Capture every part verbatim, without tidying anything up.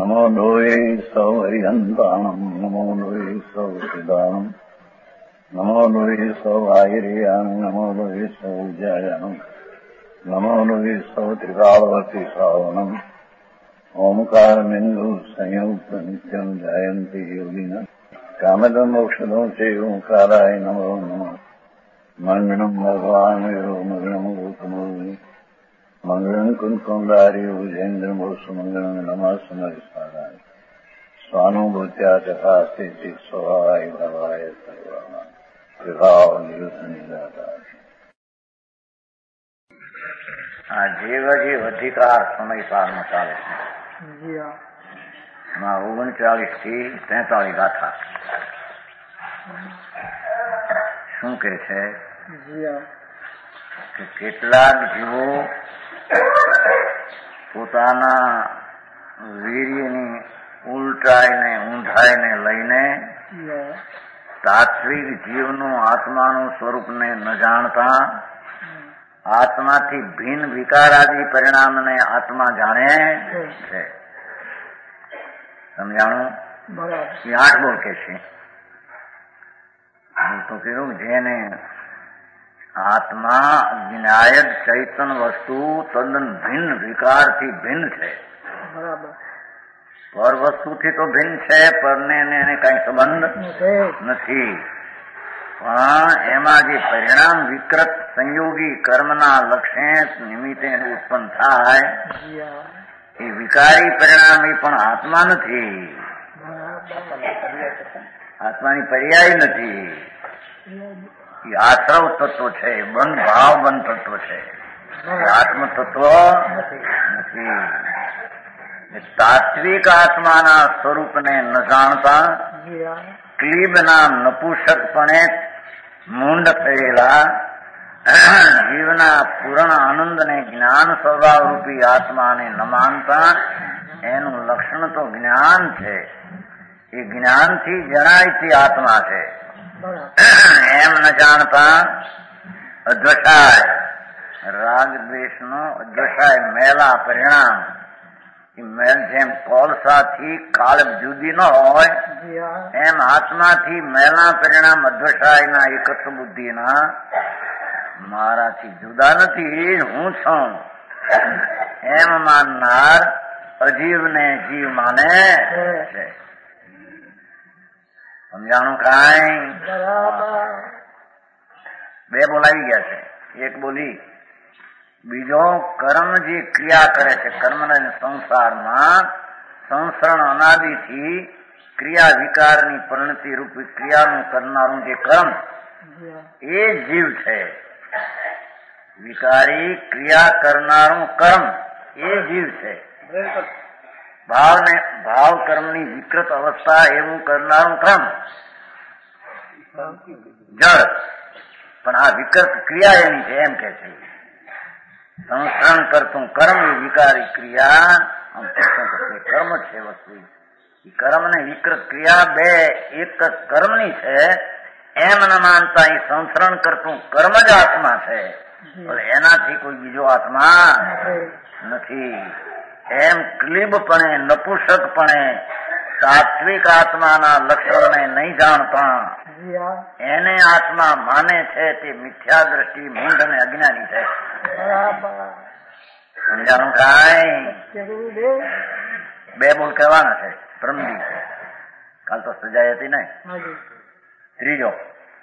નમો લોહે સૌ હરિહંતાણમ નમો લોહે સૌ સિદાનમ નમો લોહે સૌ આયર્યાણ નમો લોહે સૌ જયાણમ નમો લોહે સૌ ત્રિકાળવતી શ્રાવણમ ઓમકાર બિંદુ સંયુક્ત નિત્યમ જયંતી યોગિન કામદમ મોક્ષદો છે ઓંકારાય નમો નમઃ મંગળમ ભગવાન વિરો મંગળમ ગોતમોહિ મંગળમ કુંકુંડારી ઉજેન્દ્ર મોક્ષ મંગળમ નમઃ સમરિસ્મરાય સ્વાનુભૂત્યા ચકાસ્તિ સ્વભાવાય ભવાય સર્વમાં વિભાવ નિદાતા આ જીવ જીવ અધિકાર સમય સારમાં ચાલે છે. ઓગણચાલીસ થી તેતાલીસ ગાથા શું કે છે કે કેટલાક જીવો પોતાના વીર્યની ઉલટાઈને ઊંધાઈને લઈને તાત્વિક જીવનું આત્માનું સ્વરૂપને ન જાણતા આત્માથી ભિન્ન વિકારાદી પરિણામને આત્મા જાણે છે. સમજાણું? એ આઠ બોલ કે છે તો કીધું જેને આત્મા જ્ઞાયક ચૈતન વસ્તુ તદ્દન ભિન્ન વિકારથી ભિન્ન છે. પર વસ્તુથી તો ભિન્ન છે, પરને એને કઈ સંબંધ નથી. પણ એમાં જે પરિણામ વિકૃત સંયોગી કર્મના લક્ષે નિમિત્તે ઉત્પન્ન થાય એ વિકારી પરિણામ એ પણ આત્મા નથી, આત્માની પર્યાય નથી. એ આશ્રવ તત્વ છે, બંધ ભાવ બંધ તત્વ છે, આત્મ તત્વ નથી. તાત્વિક આત્માના સ્વરૂપને ન જાણતા ક્લીબના નપુંસકપણે મૂંડ થયેલા જીવના પૂર્ણ આનંદને જ્ઞાન સ્વભાવરૂપી આત્માને ન માનતા એનું લક્ષણ તો જ્ઞાન છે. એ જ્ઞાનથી જણાય તે આત્મા છે એમ ન જાણતા અદ્વસાય રાગ દ્વેષનો અદ્વસાય મેલા પરિણામ જેમ કોલસાથી કાળ જુદી ન હોય એમ આત્માથી મેલા પરિણામ અદ્વસાયના એકત્વ બુદ્ધિના મારાથી જુદા નથી, હું છું એમ માનનાર અજીવને જીવ માને છે. સમજાણું? કાંઈ બે બોલાવી ગયા છે. એક બોલી બીજો કર્મ જે ક્રિયા કરે છે, કર્મના સંસારમાં સંસરણ અનાદિથી ક્રિયા વિકારની પરિણતિ રૂપી ક્રિયાનું કરનારું જે કર્મ એ જીવ છે. વિકારી ક્રિયા કરનારું કર્મ એ જીવ છે. ભાવને ભાવ કર્મની વિકૃત અવસ્થા એવું કરનારું કર્મ જળ, પણ આ વિકૃત ક્રિયા એની છે એમ કે છે. સંસ્કરણ કરતું કર્મ એ વિકારી ક્રિયા કર્મ છે વસ્તુ. કર્મ ને વિકૃત ક્રિયા બે એક કર્મની છે એમ ન માનતા એ સંસ્કરણ કરતું કર્મ જ આત્મા છે, પણ એનાથી કોઈ બીજો આત્મા નથી એમ ક્લિબપણે નપુંસકપણે સાત્વિક આત્માના લક્ષણને નહીં જાણતા એને આત્મા માને છે તે મિથ્યા દ્રષ્ટિ મૂંઢ અને અજ્ઞાની છે. સમજાણું? કાંઈ બે બોલ કહેવાના છે. પ્રમદી કાલ તો સજાઈ હતી ને. ત્રીજો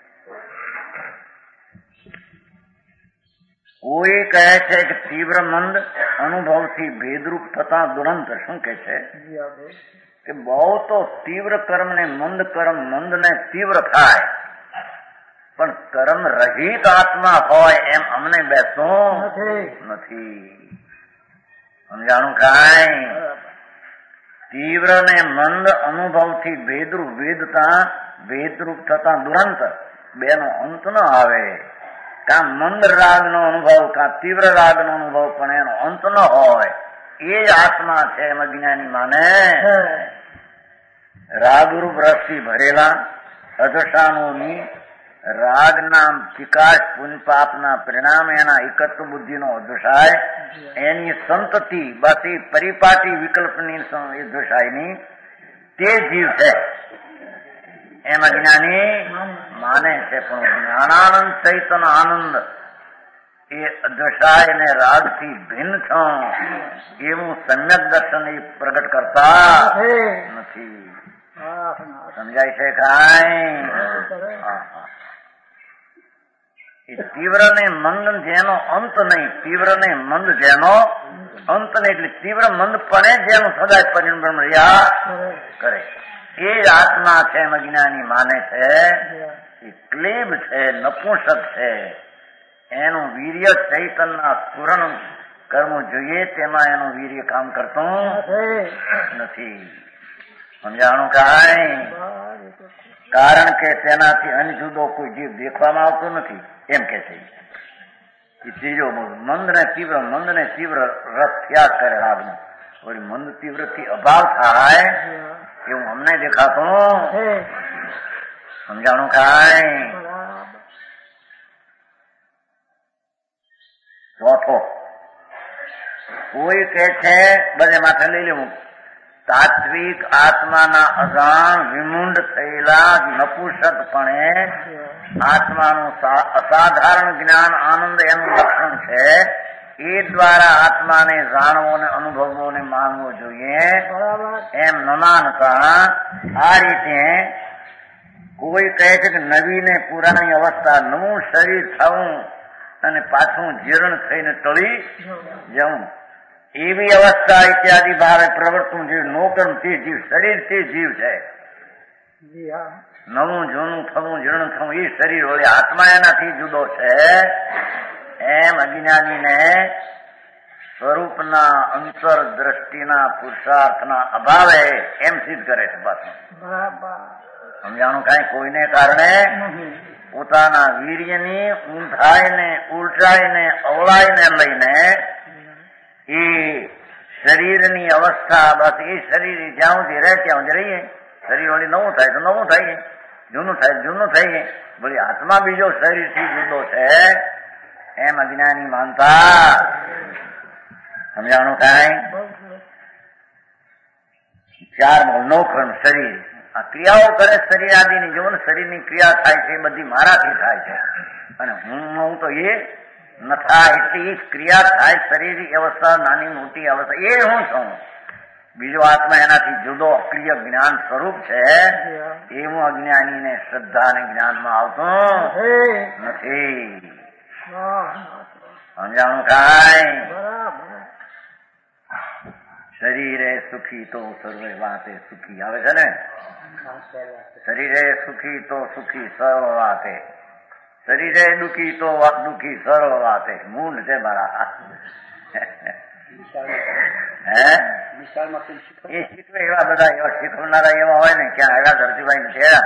કોઈ કહે છે કે તીવ્ર મંદ અનુભવથી ભેદરૂપ થતા દુરંત શું કે છે કે બહુ તો તીવ્ર કર્મ ને મંદ કર્મ મંદ ને તીવ્ર થાય, પણ કર્મ રહિત આત્મા હોય એમ અમને બેસતું નથી. સમજાણું? કાંઈ તીવ્ર ને મંદ અનુભવથી ભેદરૂપ વેદતા ભેદરૂપ થતા દુરંત બેનો અંત ન આવે. કા મંદ રાગ નો અનુભવ કા તીવ્ર રાગ નો અનુભવ, પણ એનો અંત ન હોય એ જ આત્મા છે એમ અજ્ઞાની માને. રાગરૂપ રસથી ભરેલા અધસાનોની રાગના વિકાસ પુણ્ય પાપના પરિણામે એના એકત્વ બુદ્ધિનો અધ્વસાય, એની સંતતિ બસ એ પરિપાટી વિકલ્પની અધ્વસાયની તે જીવ છે એમ અજ્ઞાની માને છે. પણ જ્ઞાનાનંદ ચૈતન આનંદ એ અધ્વસાય ને રાગથી ભિન્ન છો એવું સમ્યક દર્શન એ પ્રગટ કરતા નથી. સમજાય છે કાંઈ? એ તીવ્ર ને મંદ જેનો અંત નહીં, તીવ્ર ને મંદ જેનો અંત નહીં, એટલે તીવ્ર મંદ પણ જેનું સદા પરિણામ રહ્યા કરે એ જ આત્મા છે એમ અજ્ઞાની માને છે. એ ક્લેબ છે, નપુંસક છે. એનું વીર્ય ચૈતનના સ્ફુરણ કરવું જોઈએ, તેમાં એનું વીર્ય કામ કરતું નથી. સમજાણું કાંઈ? કારણ કે તેનાથી અનજુદો કોઈ જીવ દેખવામાં આવતો નથી એમ કે છે. એ ત્રીજો મંદ ને તીવ્ર, મંદ ને તીવ્ર રસ ત્યાગ કરે રાગનો. વળી મંદ તીવ્ર થી અભાવ થાય એવું અમને દેખાતું. સમજાણું કાંઈ? ચોથો કોઈ કે છે બધે માથે લઈ લેવું, તાત્વિક આત્માના અજાણ વિમુંડ થયેલા નપુંસકપણે આત્માનું અસાધારણ જ્ઞાન આનંદ એનું લક્ષણ છે. એ દ્વારા આત્માને જાણવો ને અનુભવવો ને માનવો જોઈએ એમ ન માનતા આ રીતે કોઈ કહે છે કે નવી ને પુરાણી અવસ્થા, નવું શરીર થવું અને પાછું જીર્ણ થઈને ટળી જવું, એવી અવસ્થા ઇત્યાદિ ભાવે પ્રવર્તવું જીવ નોકર તે જીવ, શરીર તે જીવ છે. નવું જૂનું થવું, જીર્ણ થવું એ શરીર વળે આત્મા એનાથી જુદો છે એમ અજ્ઞાનીને સ્વરૂપના અંતર દ્રષ્ટિના પુરુષાર્થના અભાવે એમ સિદ્ધ કરે છે. પાછું સમજાણું કાંઈ? કોઈને કારણે પોતાના વીર્યની ઊંધાઈને ઉલટાઈને અવળાઈને લઈને એ શરીરની અવસ્થા, બસ એ શરીર જ્યાં સુધી રહે ત્યાં સુધી રહીએ. શરીર વળી નવું થાય તો નવું થઈએ, જૂનું થાય જૂનું થઈએ. વળી આત્મા બીજો શરીરથી જુદો છે એમ અજ્ઞાની માનતા. સમજાણું કાંઈ? ચાર નોખર શરીર આ ક્રિયાઓ કરે શરીર આદિની. જો ને શરીરની ક્રિયા થાય છે એ બધી મારાથી થાય છે અને હું હું તો એ ન થાય. એટલી જ ક્રિયા થાય શરીરની અવસ્થા, નાની મોટી અવસ્થા, એ હું છું. બીજો આત્મા એનાથી જુદો અક્રિય જ્ઞાન સ્વરૂપ છે એવું અજ્ઞાનીને શ્રદ્ધા અને જ્ઞાનમાં આવતું નથી. સમજાણું કાંઈ? શરીરે સુખી તો સર્વે વાતે સુખી આવે છે ને. શરીરે સુખી તો સુખી સર્વ વાતે, શરીરે દુઃખી તો દુઃખી સર્વ વાતે. મૂળ છે મારા. હે એ શીખવે એવા બધા એવા શીખવનારા એવા હોય ને ક્યાં આવ્યા ધરતીભાઈ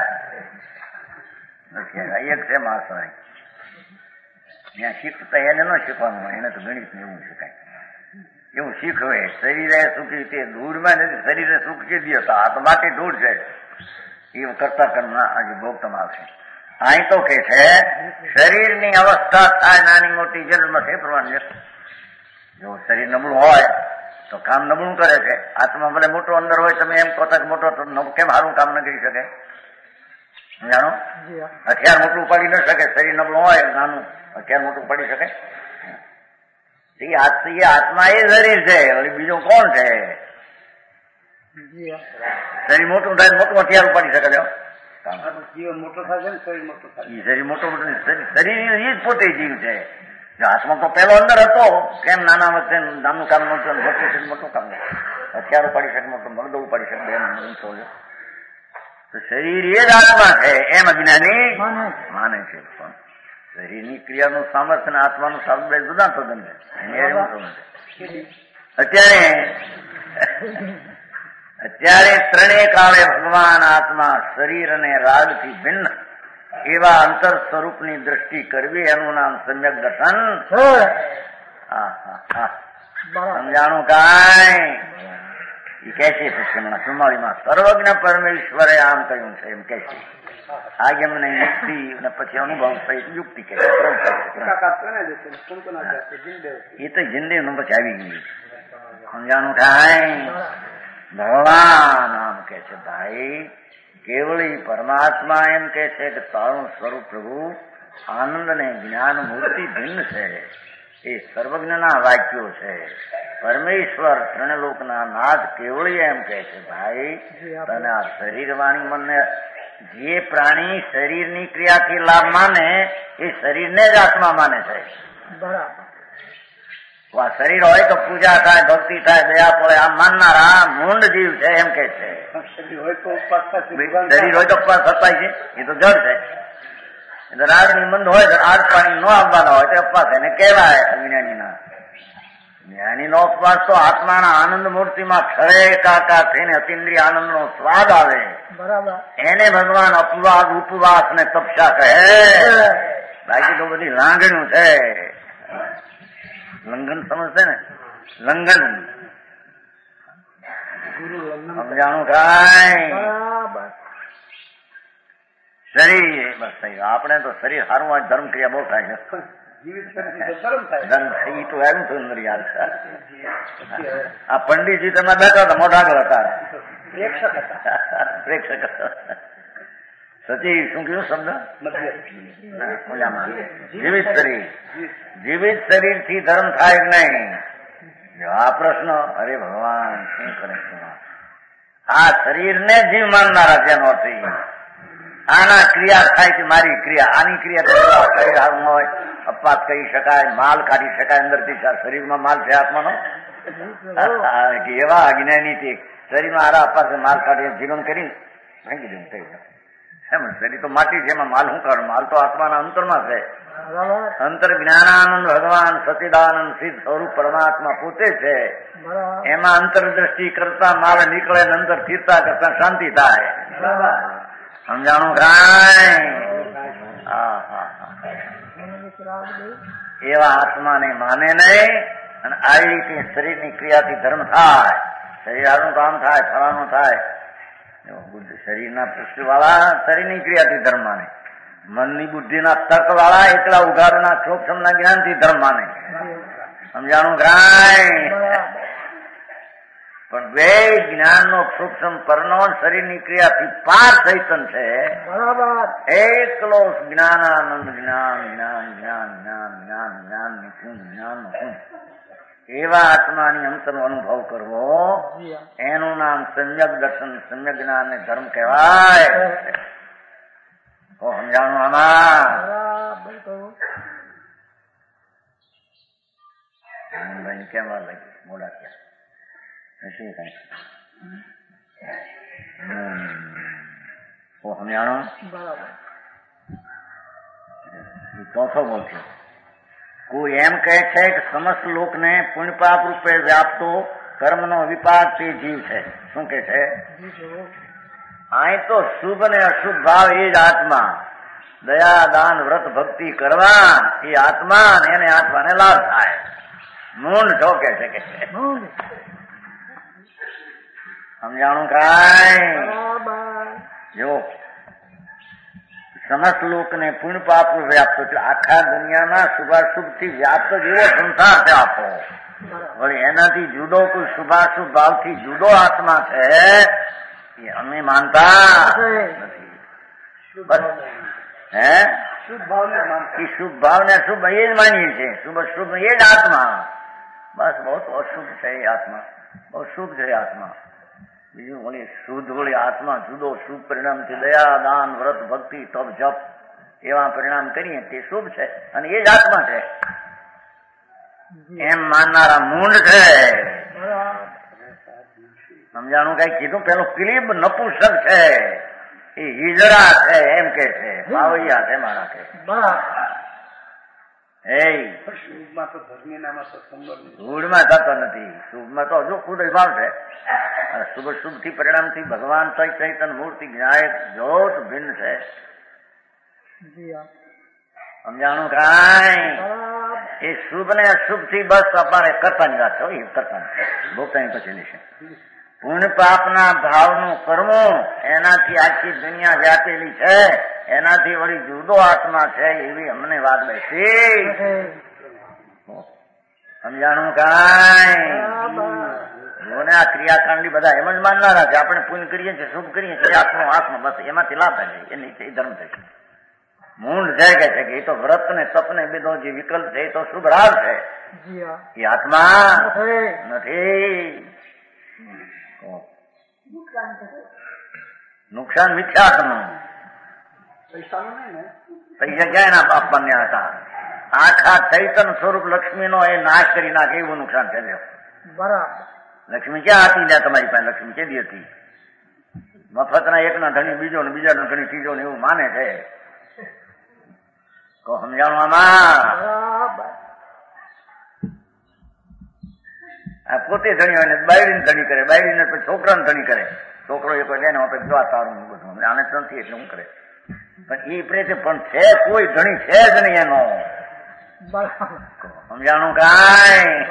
નથી આવ્યા. એક છે માણસો ત્યાં શીખતા એને ન શીખવાનું હોય, એને તો ગણિત ને એવું શીખાય એવું શીખવે. શરીરે સુખી તે ધૂળમાં નથી, શરીરે સુખ કે દે તો આ તો બાકી ધૂળ છે એવું કરતા કર્મના આજે ભોગતમ આવશે. અહીં તો કે છે શરીરની અવસ્થા થાય નાની મોટી જન્મ છે પ્રમાણે. જો શરીર નબળું હોય તો કામ નબળું કરે છે. આત્મા ભલે મોટો અંદર હોય, તમે એમ કહો કે મોટો તો કેમ સારું કામ ન કરી શકે? જાણો, હથિયાર મોટું પડી ન શકે. શરીર નબળું હોય, નાનું હથિયાર મોટું પડી શકે? એ આત્મા એ શરીર છે, બીજું કોણ છે? શરીર મોટું થાય મોટું હથિયાર ઉપાડી શકે છે. જીવન મોટો થાય છે, શરીર મોટું થાય. શરીર મોટું મોટું શરીર એ જ પોતે જીવ છે. આત્મા તો પેલો અંદર હતો, કેમ નાના વખતે નાનું કામ નતું, મોટું મોટું કામ નતું. હથિયાર ઉપાડી શકે, મોટું મગદો ઉપાડી શકે. બે ઊંચો તો શરીર એ જ આત્મા છે એમ અજ્ઞાની માને છે. પણ શરીરની ક્રિયાનું સામર્થ્ય અને આત્માનું સામર્થ્ય જુદા તદ્દન છે. અત્યારે અત્યારે ત્રણેય કાળે ભગવાન આત્મા શરીર અને રાગથી ભિન્ન એવા અંતર સ્વરૂપની દ્રષ્ટિ કરવી એનું નામ સમ્યક દર્શન. સમજાણું કાંઈ? એ કે છે હમણાં સુમાળીમાં સર્વજ્ઞ પરમેશ્વરે આમ કહ્યું છે એમ કે છે. આગમને યુક્તિ અને પછી અનુભવ સહિત યુક્તિ કે એ તો જિંદગી નું પછી આવી ગયું સમજાણું થાય. ભગવાન આમ કે છે ભાઈ કેવળી પરમાત્મા એમ કે છે કે તારું સ્વરૂપ પ્રભુ આનંદ ને જ્ઞાન મૂર્તિ ભિન્ન છે. એ સર્વજ્ઞના વાક્યો છે. પરમેશ્વર ત્રણલોકના નાથ કેવળી એમ કે છે ભાઈ તને આ શરીર વાણી મનને જે પ્રાણી શરીરની ક્રિયાથી લાભ માને એ શરીરને જ આત્મા માને છે. બરાબર. આ શરીર હોય તો પૂજા થાય, ભક્તિ થાય, દયા પડે આમ માનનારા મૂંડ જીવ છે એમ કે છે. શરીર હોય તો ઉપવાસ થતા છે એ તો જડ છે. રાગની મંદ હોય તો આર પાણી ન આવવાના હોય તો ઉપવાસ એને કહેવાય અજ્ઞાનીના. જ્ઞાની નો ઉપવાસ તો આત્માના આનંદ મૂર્તિમાં ખરે એકાકાર થઈને અતિન્દ્રિય આનંદ નો સ્વાદ આવે. બરાબર. એને ભગવાન અપવાસ ઉપવાસ ને તપસ્યા કહે. બાકી તો બધી લાંગણ્યું છે. લંઘન સમજશે ને લંઘન સમજાણું કાંઈ શરીર બસ થઈ ગયું. આપણે તો શરીર સારું હોય ધર્મ ક્રિયા બહુ થાય છે. ધર્મ તો એમ થયું અંદર યાદ. આ પંડિતજી તમે બેઠા હતા મોઢા આગળ હતા પ્રેક્ષક સચી શું કયું શબ્દ જીવિત શરીર. જીવિત શરીર થી ધર્મ થાય નહીં. આ પ્રશ્ન અરે ભગવાન શું કરે આ શરીરને જીવ માનનારા છે નોથી આના ક્રિયા થાય છે મારી ક્રિયા આની ક્રિયા શરીર હારું હોય અપવાસ કરી શકાય, માલ કાઢી શકાય અંદરથી. શરીરમાં માલ છે આત્માનો એવા અજ્ઞાની શરીરમાં આરા અપવાસ માલ કાઢી જીવન કરી ભાંગી દેવું થઈ જાય. એમ શરીર તો માટી છે એમાં માલ શું કાઢું? માલ તો આત્માના અંતરમાં છે. અંતર જ્ઞાનાનંદ ભગવાન સચિદાનંદ સિદ્ધ સ્વરૂપ પરમાત્મા પોતે છે. એમાં અંતરદ્રષ્ટિ કરતા માલ નીકળે અંતર સ્થિરતા કરતા શાંતિ થાય. સમજાણું કાંઈ? એવા આત્માને માને નહીં અને આવી રીતે શરીરની ક્રિયાથી ધર્મ થાય. શરીર હારું કામ થાય, ફળાનું થાય. શરીરના પૃષ્ઠ વાળા શરીરની ક્રિયાથી ધર્મ માને. મનની બુદ્ધિના તર્ક વાળા એકલા ઉઘાડના સૂક્ષ્મના જ્ઞાનથી ધર્મ માને. સમજાણું કાંઈ? પણ બે જ્ઞાન નો સૂક્ષ્મ પરનો શરીરની ક્રિયાથી પાર ચૈતન છે. એકલો જ્ઞાનાનંદ જ્ઞાન જ્ઞાન જ્ઞાન જ્ઞાન જ્ઞાન જ્ઞાન નિપુણ જ્ઞાન નિપુણ એવા આત્માની અંતરનો અનુભવ કરવો એનું નામ સમ્યક દર્શન સમ્યક જ્ઞાન ને ધર્મ કહેવાય. સમજાણું આમાં? કેમ લાગે મોડા ક્યાં સમજાણો? ચોથો બોલશે કોઈ એમ કહે છે કે સમસ્ત લોકને પુણ્યપાપ રૂપે વ્યાપતો કર્મનો વિપાક તે જીવ છે. શું કે છે? અહીં તો શુભ ને અશુભ ભાવ એ જ આત્મા. દયા દાન વ્રત ભક્તિ કરવા એ આત્મા એને આત્માને લાભ થાય. મૂંડ છો કે છે કે સમજાણું કાંઈ? જો સમસ્ત લોકને પુણ્ય પાપ વ્યાપ્ત એટલે આખા દુનિયાના શુભાશુભ થી વ્યાપ્ત જેવો સંસાર છે આપો. વળી એનાથી જુદો કોઈ શુભાશુભ ભાવથી જુદો આત્મા છે એ અમે માનતા નથી. હે શુભ ભાવ ને શુભ એ જ માનીએ છીએ. શુભ શુભ એ જ આત્મા. બસ બહુ અશુભ છે એ આત્મા, બહુ શુભ છે આત્મા. બીજું વળી શુદ્ધ વળી આત્મા જુદો શુભ પરિણામ છે. દયા દાન વ્રત ભક્તિ તપ જપ એવા પરિણામ કરીએ તે શુભ છે અને એ જ આત્મા છે એમ માનનારા મૂંડ છે. સમજાણું કઈ કીધું? પેલું ક્લીબ નપુસક છે એ હિજરા છે એમ કે છે. ભાવૈયા છે મારા કે શુભમાં તો ધૂળમાં થતો નથી. શુભમાં તો હજુ ખુદ ભાવ છે. શુભ શુભ થી પરિણામ થી ભગવાન ચૈતન મૂર્તિ જ્ઞાય જોત ભિન્ન છે. સમજાણું કાંઈ? એ શુભ ને અશુભ થી બસ અમારે કરતા જ છો. એ કરતા ભોગતા પછી લેશે. પુણ્ય પાપના ભાવનું કરવું એનાથી આખી દુનિયા વ્યાપેલી છે, એનાથી વળી જુદો આત્મા છે એવી અમને વાત બેસી. સમજાણું કાંઈ? જોને આ ક્રિયાકાંડી બધા એમ જ માનનારા છે. આપણે પુણ્ય કરીએ છીએ, શુભ કરીએ છીએ, આત્મા આત્મા બસ એમાંથી લાભ થાય છે, એ ધર્મ થશે. મૂંડ છે કે છે કે એ તો વ્રત ને તપ ને બધો જે વિકલ્પ છે એ તો શુભ રાગ છે, એ આત્મા નથી. નુકસાન મિથ્યાત્મનું પૈસા ક્યાં એના આપવાને હતા? આખા ચૈતન સ્વરૂપ લક્ષ્મીનો એ નાશ કરી નાખે એવું નુકસાન છે. બરાબર. લક્ષ્મી ક્યાં હતી ત્યાં તમારી પાસે? લક્ષ્મી કેદી હતી? મફતના એકના ધણી બીજો ને બીજાનો ધણી ત્રીજો ને એવું માને છે. તો સમજાણું આમાં? આ પોતે ધણી હોય ને બાયડીને ધણી કરે, બાયડીને પછી છોકરાને ધણી કરે. છોકરો એ કોઈ એને જોવા સારું બધું આને નથી એટલે હું કરે. પણ એ પ્રેતે પણ છે કોઈ ધણી છે જ નહીં એનો. સમજાણું કાંઈ?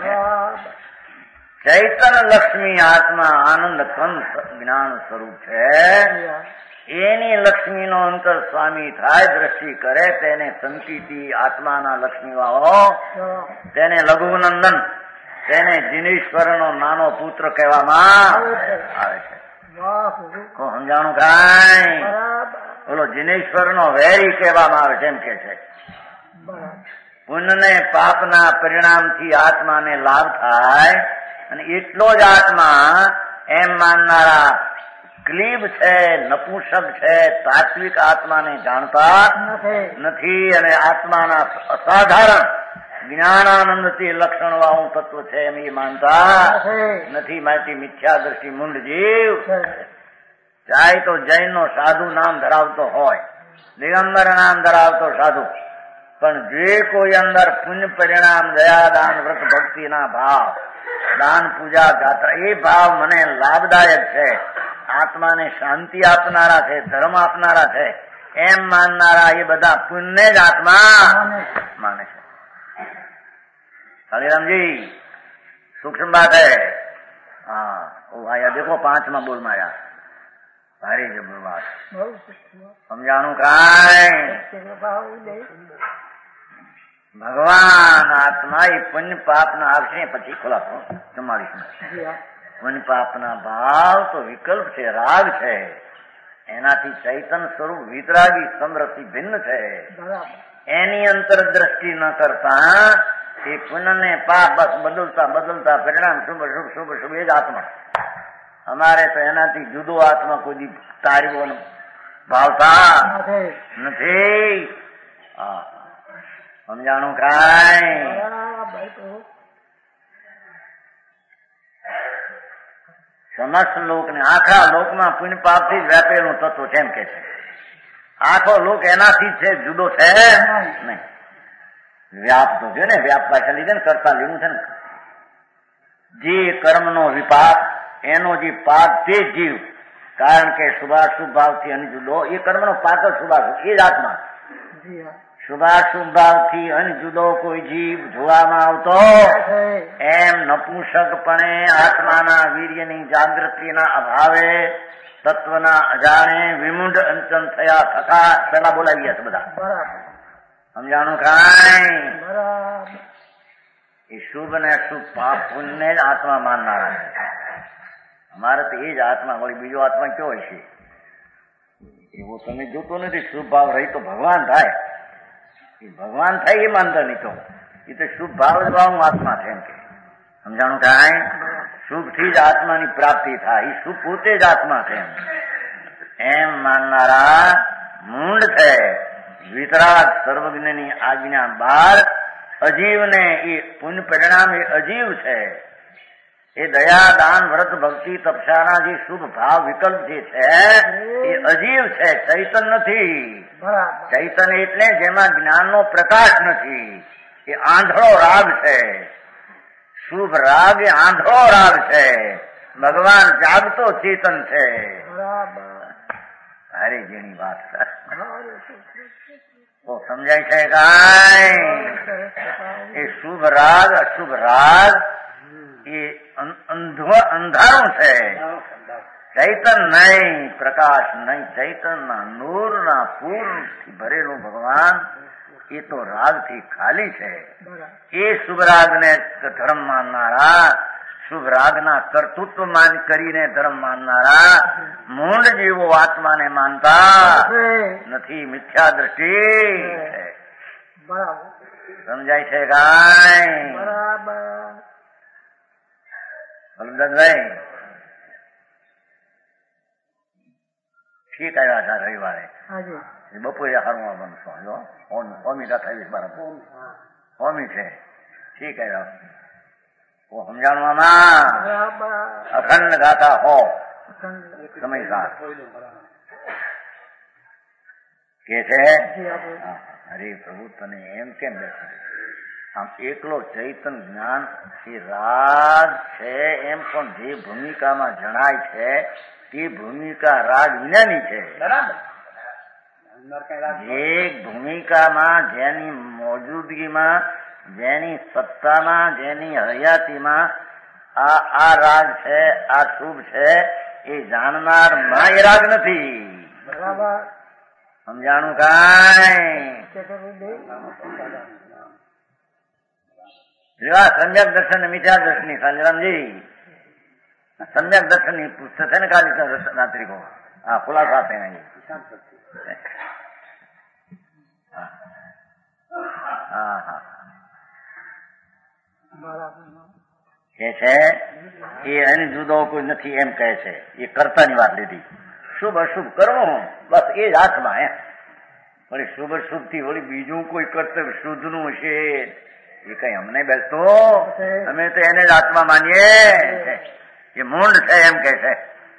ચૈતન લક્ષ્મી આત્મા આનંદ કંદ જ્ઞાન સ્વરૂપ છે. એની લક્ષ્મીનો અંતર સ્વામી થાય, દ્રષ્ટિ કરે તેને સંકિતિ આત્માના લક્ષ્મી વાળો, તેને લઘુનંદન, તેને જીનેશ્વરનો નાનો પુત્ર કહેવામાં આવે છે. સમજાણું કાંઈ? બોલો, જીનેશ્વરનો વેરી કહેવામાં આવે છે એમ કે છે. પુણ્ય ને પાપના પરિણામથી આત્માને લાભ થાય અને એટલો જ આત્મા એમ માનનારા ક્લીબ છે, નપુંસક છે, તાત્વિક આત્માને જાણતા નથી અને આત્માના અસાધારણ જ્ઞાનાનંદથી લક્ષણ વાળું તત્વ છે એમ એ માનતા નથી. માહિતી મિથ્યા દ્રષ્ટિ મૂંડ જીવ. ચાહે તો જૈન નો સાધુ નામ ધરાવતો હોય, દિગંબર નામ ધરાવતો સાધુ, પણ જે કોઈ અંદર પુણ્ય પરિણામ, દયા, દાન, વ્રત, ભક્તિના ભાવ, દાન, પૂજા, ગાત્રા, એ ભાવ મને લાભદાયક છે, આત્માને શાંતિ આપનારા છે, ધર્મ આપનારા છે એમ માનનારા એ બધા પુણ્ય જ આત્મા માને છે. कालीरामजी सूक्ष्म बात है. हाँ, वो आया देखो पांचवा बोल में आया भारी जबर बात. समझाणु कांई? भगवान आत्मा એ પુણ્ય પાપના આવશે પછી ખોલાસો ચુમ્માલીસ માં. પુણ્ય પાપના ભાવ તો વિકલ્પ છે, રાગ છે, એનાથી ચૈતન સ્વરૂપ વિતરાગી સમરસથી ભિન્ન છે. એની અંતરદ્રષ્ટિ ન કરતા એ પુણ્ય ને પાપ બસ બદલતા બદલતા પરિણામ શુભ શુભ શુભ શુભ એ જ આત્મા. અમારે તો એનાથી જુદો આત્મા કોઈ તારીઓ ભાવતા નથી. સમજાણું કાંઈ? સમસ્ત લોક ને આખા લોકમાં પુણ્ય પાપ થી જ વ્યાપેલું તત્વ છે એમ કે છે. આખો લોક એનાથી છે, જુદો છે નહીં. વ્યાપ તો છે ને, વ્યાપ પાછળ લીધે ને, કરતા લીધું છે ને. જે કર્મનો વિપાક, એનો જે પાક તે જીવ, કારણ કે શુભાશુભ ભાવથી અને જુદો એ કર્મનો પાક જ શુભાશુભ, એ જ આત્મા. શુભાશુભ ભાવથી અને જુદો કોઈ જીવ જોવામાં આવતો એમ નપુંસકપણે આત્માના વીર્યની જાગૃતિના અભાવે તત્વના અજાણે વિમુંડ અંચન થયા થતા પેલા બોલાવી ગયા છે બધા. સમજાણું કાંઈ? એ શુભ ને શુભ પાપ પુણ્ય જ આત્મા માનનારા છે. અમારે તો એ જ આત્મા, વળી બીજો આત્મા કયો હોય છે એવો તમે જોતો નથી. શુભ ભાવ રહી તો ભગવાન થાય, એ ભગવાન થાય એ માનતા નહીં. તો એ તો શુભ ભાવ જ ભાવનું આત્મા છે એમ કે. સમજાણું કાંઈ? શુભ થી જ આત્માની પ્રાપ્તિ થાય, એ શુભ પોતે જ આત્મા છે એમ માનનારા મૂંડ છે. વિતરાગ સર્વજ્ઞની આજ્ઞા બાર અજીવને એ પુણ્ય પરિણામ એ અજીવ છે. એ દયા, દાન, વ્રત, ભક્તિ, તપસ્યાના જે શુભ ભાવ વિકલ્પ જે છે એ અજીવ છે, ચૈતન નથી. ચૈતન એટલે જેમાં જ્ઞાનનો પ્રકાશ નથી, એ આંધળો રાગ છે. શુભ રાગ એ આંધળો રાગ છે. ભગવાન જાગતો ચેતન છે. અરે જેની વાત તો સમજાય છે કાંઈ? એ શુભ રાગ અશુભ રાગ એ અંધારું છે, ચૈતન નહીં, પ્રકાશ નહીં, ચૈતનના નૂરના પૂર્ણથી ભરેલું ભગવાન એ તો રાગથી ખાલી છે. એ શુભ રાગને ધર્મ માનનારા, શુભ રાગના કર્તૃત્વ માન કરીને ધર્મ માનનારા મૂળ જેવો આત્માને માનતા નથી. મિથ્યા દ્રષ્ટિ છે. સમજાય છે કાંઈ? બલદાસભાઈ ઠીક આવ્યા હતા રવિવારે, બપોરે હારવા બનશો હોમી અઠાવીસ બાર હોમી છે. ઠીક આવ્યા સમજાણવામાં અખંડ ગાતા હો સમયસાર કે છે. અરે પ્રભુ તને એમ કેમ બેસે? આમ એકલો ચૈતન જ્ઞાન એ રાગ છે એમ પણ જે ભૂમિકામાં જણાય છે તે ભૂમિકા રાગ વિનાની છે. જે ભૂમિકામાં જેની મોજૂદગીમાં, જેની સત્તામાં, જેની હયાતીમાં આ આ રાગ છે, આ શુભ છે એ જાણનાર માં એ રાગ નથી. સમજાણું કાંઈ? સમ્યક દર્શન મિથ્યા દર્શની સંજરામજી સમ્યક દર્શન ની પુસ્તક છે ને કાલી રાત્રિ કો હા ખુલાસા આપે હા હા કે છે એ એને જુદો કોઈ નથી એમ કહે છે. એ કર્તાની વાત લીધી. શુભ અશુભ કરવું બસ એ જ હાથમાં. એમ વળી શુભ અશુભ થી વળી બીજું કોઈ કર્તવ્ય શુદ્ધ નું હશે એ કઈ અમને બેસતો? અમે તો એને જ આત્મા માનીએ. એ મૂળ છે એમ કે છે.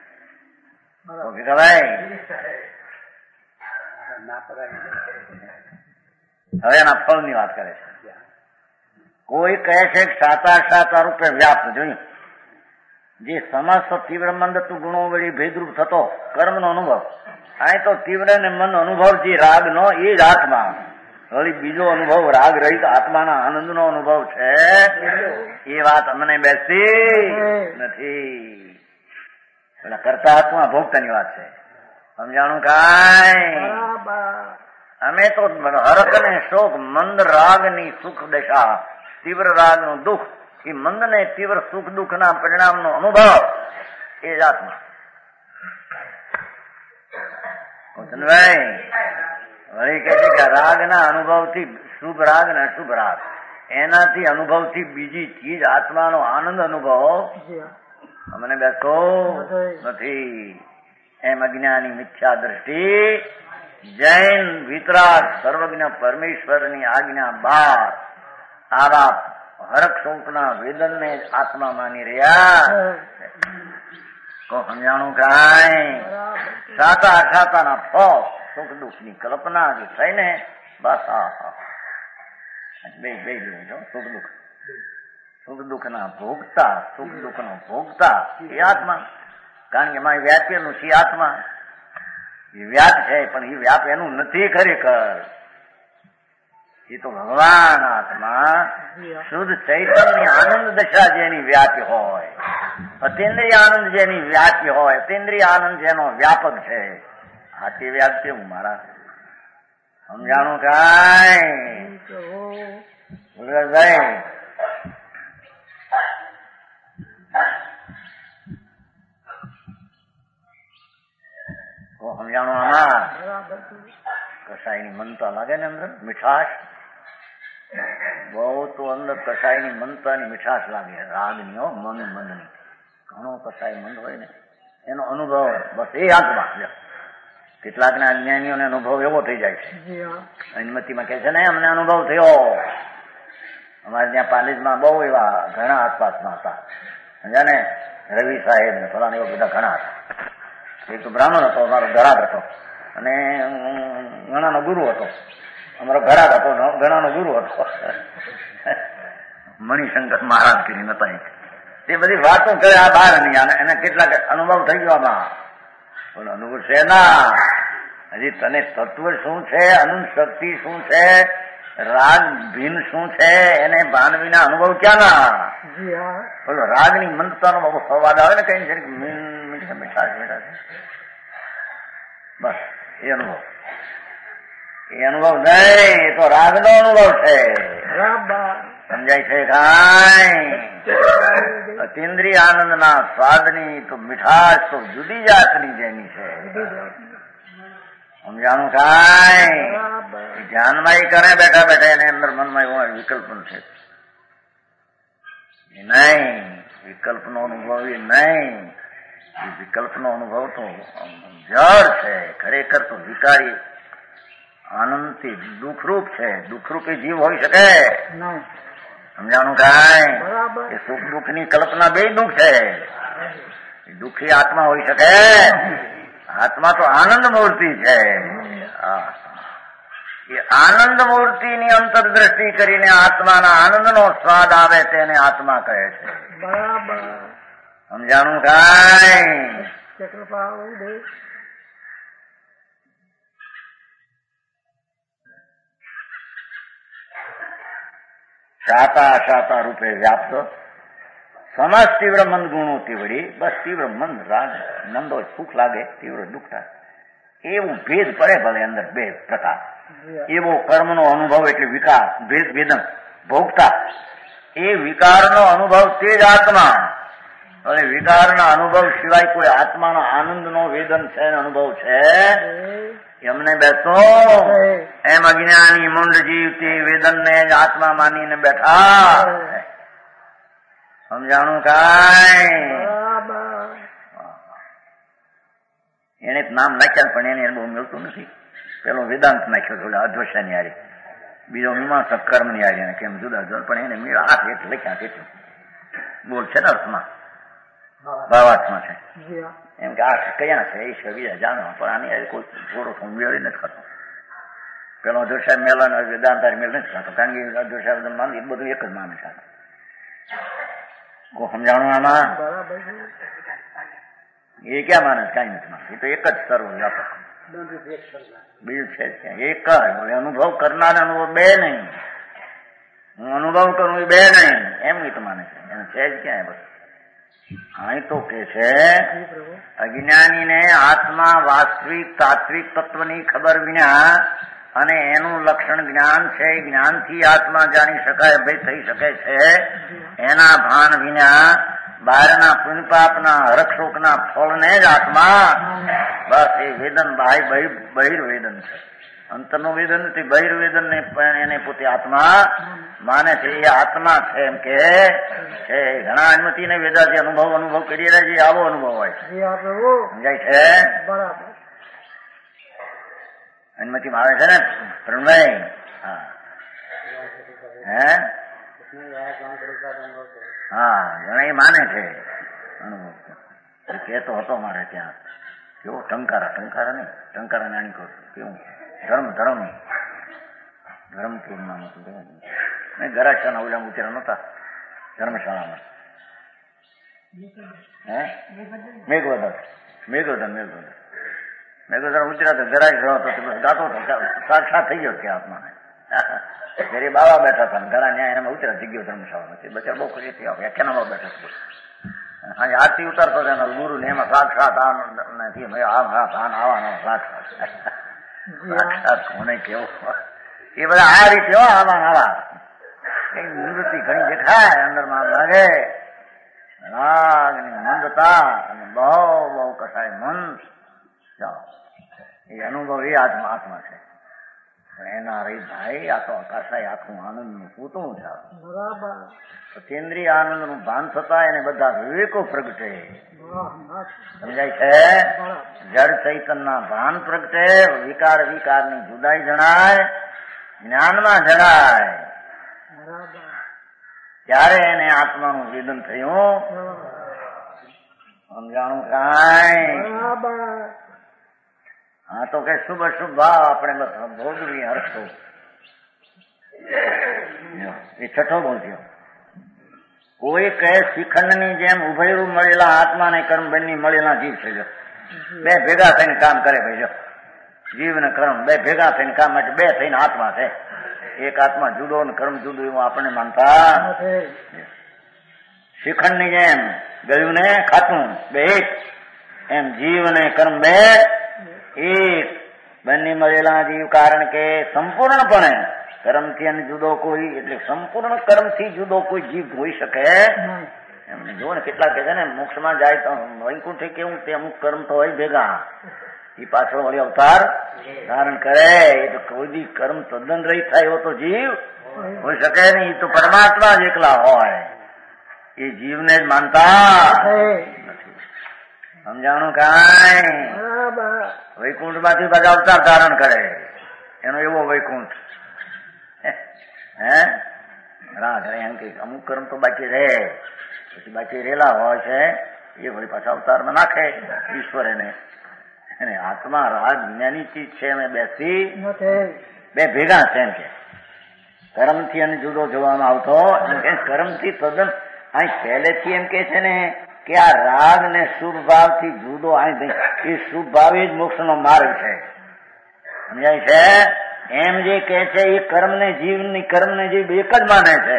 હવે એના ફળ ની વાત કરે છે. કોઈ કહે છે કે સાતા સાતા રૂપે વ્યાપ્ત જોયું જે સમસ્ત તીવ્ર મંદ તું ગુણો વળી ભેદરૂપ થતો કર્મનો અનુભવ. આ તો તીવ્ર ને મન અનુભવ જે રાગ નો એ જ આત્મા. વળી બીજો અનુભવ રાગ રહિત આત્માના આનંદ નો અનુભવ છે એ વાત અમને બેસતી નથી. પેલા કરતા આત્મા ભોગતાની વાત છે. સમજાણું કાંઈ? અમે તો હરક ને શોક મંદ રાગ ની સુખ દશા, તીવ્ર રાગ નું દુઃખ, એ મંદ ને તીવ્ર સુખ દુઃખ ના પરિણામ નો અનુભવ એ જ આત્મા. ભાઈ વળી કે છે કે રાગ ના અનુભવ થી શુભ રાગ ને અશુભ રાગ એનાથી અનુભવ થી બીજી ચીજ આત્માનો આનંદ અનુભવ અમને બેસો નથી. એમ અજ્ઞાની મિથ્યા દ્રષ્ટિ જૈન વિતરાગ સર્વજ્ઞ પરમેશ્વરની આજ્ઞા બાર આવા હરક શોકના વેદન ને આત્મા માની રહ્યા. તો સમજાણું કાંઈ? સાતા અસાતાના ફળ સુખ દુઃખ ની કલ્પના જે થઈને બસ આ બે બે જો સુખ દુઃખ સુખ દુઃખ ના ભોગતા, સુખ દુઃખ નો ભોગતા એ આત્મા. કારણ કે એમાં વ્યાપેલું છે આત્મા. એ વ્યાપ છે પણ એ વ્યાપ એનું નથી ખરેખર. એ તો ભગવાન આત્મા શુદ્ધ ચૈતન્ય આનંદ દશા જેની વ્યાપી હોય, અતિન્દ્રિય આનંદ જેની વ્યાપી હોય, અતિન્દ્રિય આનંદ જેનો વ્યાપક છે. આ તે વ્યાપ કેવું મારા? સમજાણું કાંઈ? ભાઈ સમજાણું? આમાં કસાઈની મનતા લાગે ને અંદર મીઠાશ બહુ તો અંદર કસાઈની મનતાની મીઠાશ લાગે. રાગની હો મન મંદની ઘણો કસાઈ મંદ હોય ને એનો અનુભવ બસ એ આત્મા. કેટલાક ના અજ્ઞાનીઓને અનુભવ એવો થઈ જાય છે. અનુમતિમાં કહે છે ને અમને અનુભવ થયો. અમારે ત્યાં પાલિજમાં બહુ એવા ઘણા આસપાસમાં હતા. સમજ્યા ને? રવિ સાહેબ ને ફલાણા એવા બધા ઘણા હતા. એક તો બ્રાહ્મણ હતો, અમારો ઘરાક હતો, અને ઘણાનો ગુરુ હતો. અમારો ઘરાક હતો, ઘણાનો ગુરુ હતો. મણિશંકર મહારાજ કરીને હતા. તે બધી વાતો કરે આ બહાર નહીં. એને કેટલાક અનુભવ થઈ ગયો આમાં. પણ અનુભવ છે ના. હજી તને તત્વ શું છે, અનંત શક્તિ શું છે રાગ ભીન શું છે એને ભાન વિના અનુભવ ક્યાં ના? બોલો રાગની મંદતાનો સ્વાદ આવે ને કઈ મીઠા મીઠા મીઠા બસ એ અનુભવ એ અનુભવ નહીં, એ તો રાગનો અનુભવ છે. સમજાય છે કાંઈ? અતિન્દ્રિય આનંદના સ્વાદની તો મીઠાશ તો જુદી જાતની જેની છે. સમજાણું કાંઈ? ધ્યાનમાં એ કરે બેઠા બેઠા એને અંદર મનમાં એવું વિકલ્પ છે નહીં, વિકલ્પનો અનુભવ એ નહીં. એ વિકલ્પનો અનુભવ તો જળ છે, ખરેખર તો વિકારી આનંદથી દુઃખરૂપ છે. દુઃખરૂપી જીવ હોઈ શકે? સમજાણું કાંઈ? એ સુખ દુઃખ ની કલ્પના બે દુઃખ છે. દુઃખી આત્મા હોઈ શકે? આત્મા તો આનંદ મૂર્તિ છે. એ આનંદ મૂર્તિની અંતરદ્રષ્ટિ કરીને આત્માના આનંદનો સ્વાદ આવે તેને આત્મા કહે છે. સમજાણું કાંઈ? શાતા શાતા રૂપે વ્યાપ્ત સમાજ તીવ્ર મંદ ગુણો તીવડી. બસ તીવ્ર મંદ રાગ નંદો સુખ લાગે, તીવ્ર દુઃખ થાય, એવું ભેદ પડે ભલે અંદર બે પ્રકાર. એવો કર્મનો અનુભવ એટલે વિકાર, ભેદ વેદન ભોગતા, એ વિકારનો અનુભવ તે જ આત્મા. અને વિકારના અનુભવ સિવાય કોઈ આત્માનો આનંદનો વેદન છે અનુભવ છે એમને બેસો? એમ અજ્ઞાની મુંડ જીવ તે વેદનને જ આત્મા માનીને બેઠા. સમજાણું કાંઈ? એને નામ નાખ્યા પણ એને બહુ મળતું નથી. પેલો વેદાંત નાખ્યો થોડો અધ્વશાની હારી, બીજો મીમાંસક કર્મની હારી, એને કેમ જુદા જુદા, પણ એને મેળ હાથ એટલે લખ્યા કેટલું બોલ છે ને અર્થમાં, ભાવાર્થમાં છે. એમ કે આ કયા છે ઈશ્વર બીજા જાણો, પણ આની કોઈ થોડો મેળ નથી કરતો. પેલો અધ્વશા મેલ વેદાંત મેળ નથી કરતો, કારણ કે અધ્વશા માન એ બધું એક જ માને છે. કોઈ સમજાણું આમાં? એ ક્યાં માને? કઈ નથી માને. એ તો એક જ સર્વ વ્યાપક બીજું છે એક જ. બોલે અનુભવ કરનાર અનુભવ બે નહીં, હું અનુભવ કરું એ બે નહીં, એમ ગીત માને છે. એને છે જ ક્યાં? બસ અહીં તો કે છે અજ્ઞાનીને આત્મા વાસ્તવિક તાત્વિક તત્વની ખબર વિના અને એનું લક્ષણ જ્ઞાન છે, જ્ઞાનથી આત્મા જાણી શકાય, ભાઈ થઈ શકે છે, એના ભાન વિના બહારના પુણ્યપાપના હરકશોકના ફળને જ આત્મા. બસ એ વેદન બહિર્વેદન છે, અંતરનું વેદન નથી, બહિર્વેદન ને એને પોતે આત્મા માને છે. એ આત્મા છે એમ કે છે. ઘણા અનુમતિ ને વેદાથી અનુભવ અનુભવ કરી રહ્યા છે, આવો અનુભવ હોય છે. સમજાય છે? અનુમતિમાં આવે છે ને પ્રણય? હા હે હા ઘણા એ માને છે અનુભવ. કેતો હતો મારે ત્યાં કેવો ટંકારા ટંકારા નહીં ટંકારા નાની કહું કેવું ધર્મ ધર્મ ધર્મપુરમાં હતું મેં ગરાક્ષાના ઓલા ઉતર્યા નહોતા ધર્મશાળામાં. હે મેઘવદર મેઘવદર મેઘવદર મેઘવદર ઉતર્યા તો ગરાક્ષ રહ્યો હતો ગાતો હતો, સાક્ષાત થઈ ગયો ત્યાં આત્મા. જયારે બાવા બેઠા હતા ઘણા ન્યાય એમાં ઉતર્યા જગ્યો ધર્મશાળામાં. બચાર બહુ ખરી હતી, વ્યાખ્યાનમાં બેઠા છે. હા આરતી ઉતારતો એના ગુરુ ને એમાં સાક્ષાત આવાનો સાક્ષાત સાક્ષાત કોને કેવો એ બધા આ રીતે હો આવા આવા કઈ નિવૃત્તિ ઘણી દેખાય અંદર માં લાગે. રાગ ની મંદતા અને બહુ બહુ કસાય મન ચાલો એ અનુભવ એ આત્મા આત્મા છે. એના રહી ભાઈ આ તો કસાય આખું આનંદ નું પૂતળું છે. સત્યેન્દ્રિય આનંદ નું ભાન થતા એને બધા વિવેકો પ્રગટે. સમજાય છે? જળ ચૈતન્ય ના ભાન પ્રગટે, વિકાર વિકાર ની જુદાઈ જણાય, જ્ઞાનમાં જણાય. ત્યારે એને આત્માનું વેદન થયું. સમજાણું કાંઈ? હા તો કે શુભ શુભ ભાવ આપણે ભોગવી હરખો. એ છઠ્ઠો બોલજો. કોઈ કહે શ્રીખંડ ની જેમ ઉભયરૂપ મળેલા આત્મા ને કર્મ બંને મળેલા જીવ છે. જો બે ભેગા થઈને કામ કરે ભાઈ. જો જીવ ને કર્મ બે ભેગા થઈને કામ માટે બે થઈને આત્મા છે. એક આત્મા જુદો ને કર્મ જુદું એવું આપણે માનતા શ્રીખંડ ની જેમ ગયું ને ખાતું બે એક, એમ જીવ ને કર્મ બે એક. બંને મળેલા જીવ કારણ કે સંપૂર્ણપણે કર્મથી અને જુદો કોઈ, એટલે સંપૂર્ણ કર્મથી જુદો કોઈ જીવ હોઈ શકે એમને. જો ને કેટલા કે છે ને મોક્ષમાં જાય તો વૈકુંઠે કેવું તે અમુક કર્મ તો હોય ભેગા, એ પાછળ વળી અવતાર ધારણ કરે. એ તો કોઈ દી કર્મ તદ્દન રહી થાય એવો તો જીવ હોઈ શકે નહીં. એ તો પરમાત્મા જ એકલા હોય, એ જીવને જ માનતા નથી. સમજાણું કાંઈ? વૈકુંઠ માંથી બધા અવતાર ધારણ કરે, એનો એવો વૈકુંઠ હે રા કરે એમ કે અમુક કર્મ તો બાકી રહે, પછી બાકી રેલા હોય છે એ વળી પાછા અવતારમાં નાખે ઈશ્વર એને. અને આત્મા રાગ જ્ઞાની ચીજ છે, અમે બેસી બે ભેગા છે એમ કે. કર્મથી અને જુદો જોવામાં આવતો એમ કે કર્મથી તદ્દન અહીં પહેલેથી એમ કે છે ને કે આ રાગ ને શુભ ભાવથી જુદો અહીં એ શુભ ભાવ જ મોક્ષનો માર્ગ છે. સમજાય છે? એમ જે કે છે એ કર્મ ને જીવ ની કર્મ ને જીવ એક જ માને છે.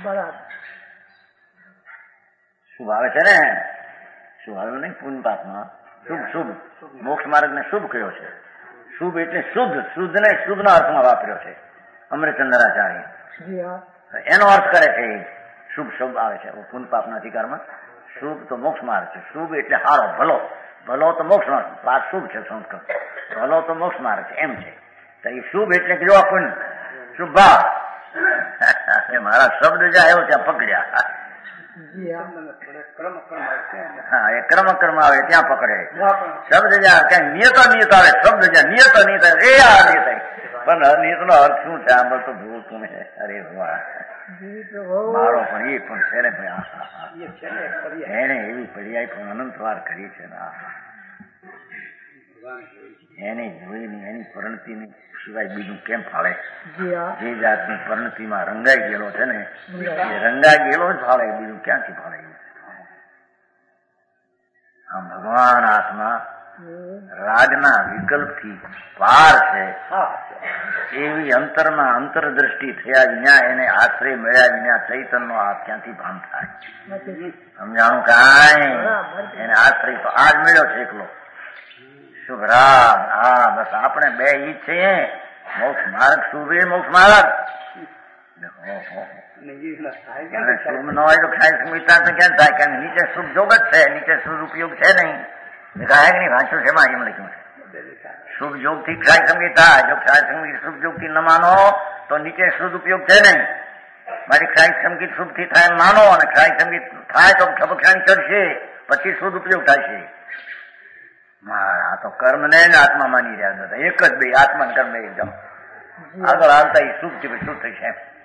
શુભ આવે છે ને, શુભ આવ્યું નહીં પુણ્ય પાપમાં, શુભ શુભ મોક્ષ માર્ગ ને શુભ કયો છે. શુભ એટલે શુદ્ધ, શુદ્ધ ને શુભ ના અર્થમાં વાપર્યો છે અમૃતચંદ્રાચાર્ય. એનો અર્થ કરે છે શુભ શુભ આવે છે પુણ્ય પાપના અધિકારમાં. શુભ તો મોક્ષ માર્ગ છે, શુભ એટલે હારો ભલો, ભલો તો મોક્ષ માર્ગ, પાપ શુભ છે સંસ્કૃત, ભલો તો મોક્ષ માર્ગ છે એમ છે. તો એ શુભ એટલે કે જો પુણ્ય શુભ ભાવ મારા શબ્દ જ્યાં આવ્યો ત્યાં પકડ્યા. હા, એ ક્રમ કર્મ આવે ત્યાં પકડે. શબ્દ જ્યાં કઈ નિયત નિયત આવે, શબ્દ જ્યાં નિયત નિયત આવે એ આ નિયત આવે. પણ અનિયત નો અર્થ શું છે? આમ તો ભૂલતું ને. અરે ભગવાન મારો પણ એ પણ છે ને ભાઈ, એને એવી પર્યાય પણ અનંત વાર કરી છે ને, એને જોઈને એની પરિણતિ સિવાય બીજું કેમ ફાળે? જે જાતની પરિણતિમાં રંગાઈ ગયેલો છે ને એ રંગાઈ ગયેલો જ ફાળે, બીજું ક્યાંથી ફાળે? આમ ભગવાન આત્મા રાગના વિકલ્પથી પાર છે એવી અંતરમાં અંતરદ્રષ્ટિ થયા વિના, એને આશ્રય મળ્યા વિના ચૈતન્ય આ ક્યાંથી ભાન થાય? સમજાણું કાંઈ? એને આશ્રય તો આજ મળ્યો છે એકલો. શુભરામ. હા, બસ આપણે બે ઈ છીએ. મોક્ષ માર્ગ શુભ એ મોક્ષ માર્ગ. શુભ ન હોય તો ખ્યાલ સ્મિતા તો ક્યાં થાય? કારણ નીચે શુભ જોગ જ છે, નીચે શુભ ઉપયોગ છે નહીં. ગાયક ની વાંચ્યું છે એમાં એમ લખ્યું છે શુભ જોગ થી ખ્યાલ સંગીતા. જો ખ્યાલ સંગીત શુભ જોગ થી ન માનો તો નીચે શુદ્ધ ઉપયોગ છે નહીં. મારી ખ્યાલ સંગીત શુભ થી થાય માનો, અને ખ્યાલ સંગીત થાય તો ખબખાણી કરશે, પછી શુદ્ધ ઉપયોગ થાય છે. આ તો કર્મ ને આત્મા માની રહ્યા હતા, એક જ બે આત્મા ને કર્મ એકદમ આગળ આવતા એ શુભ થી શુદ્ધ થઈ છે.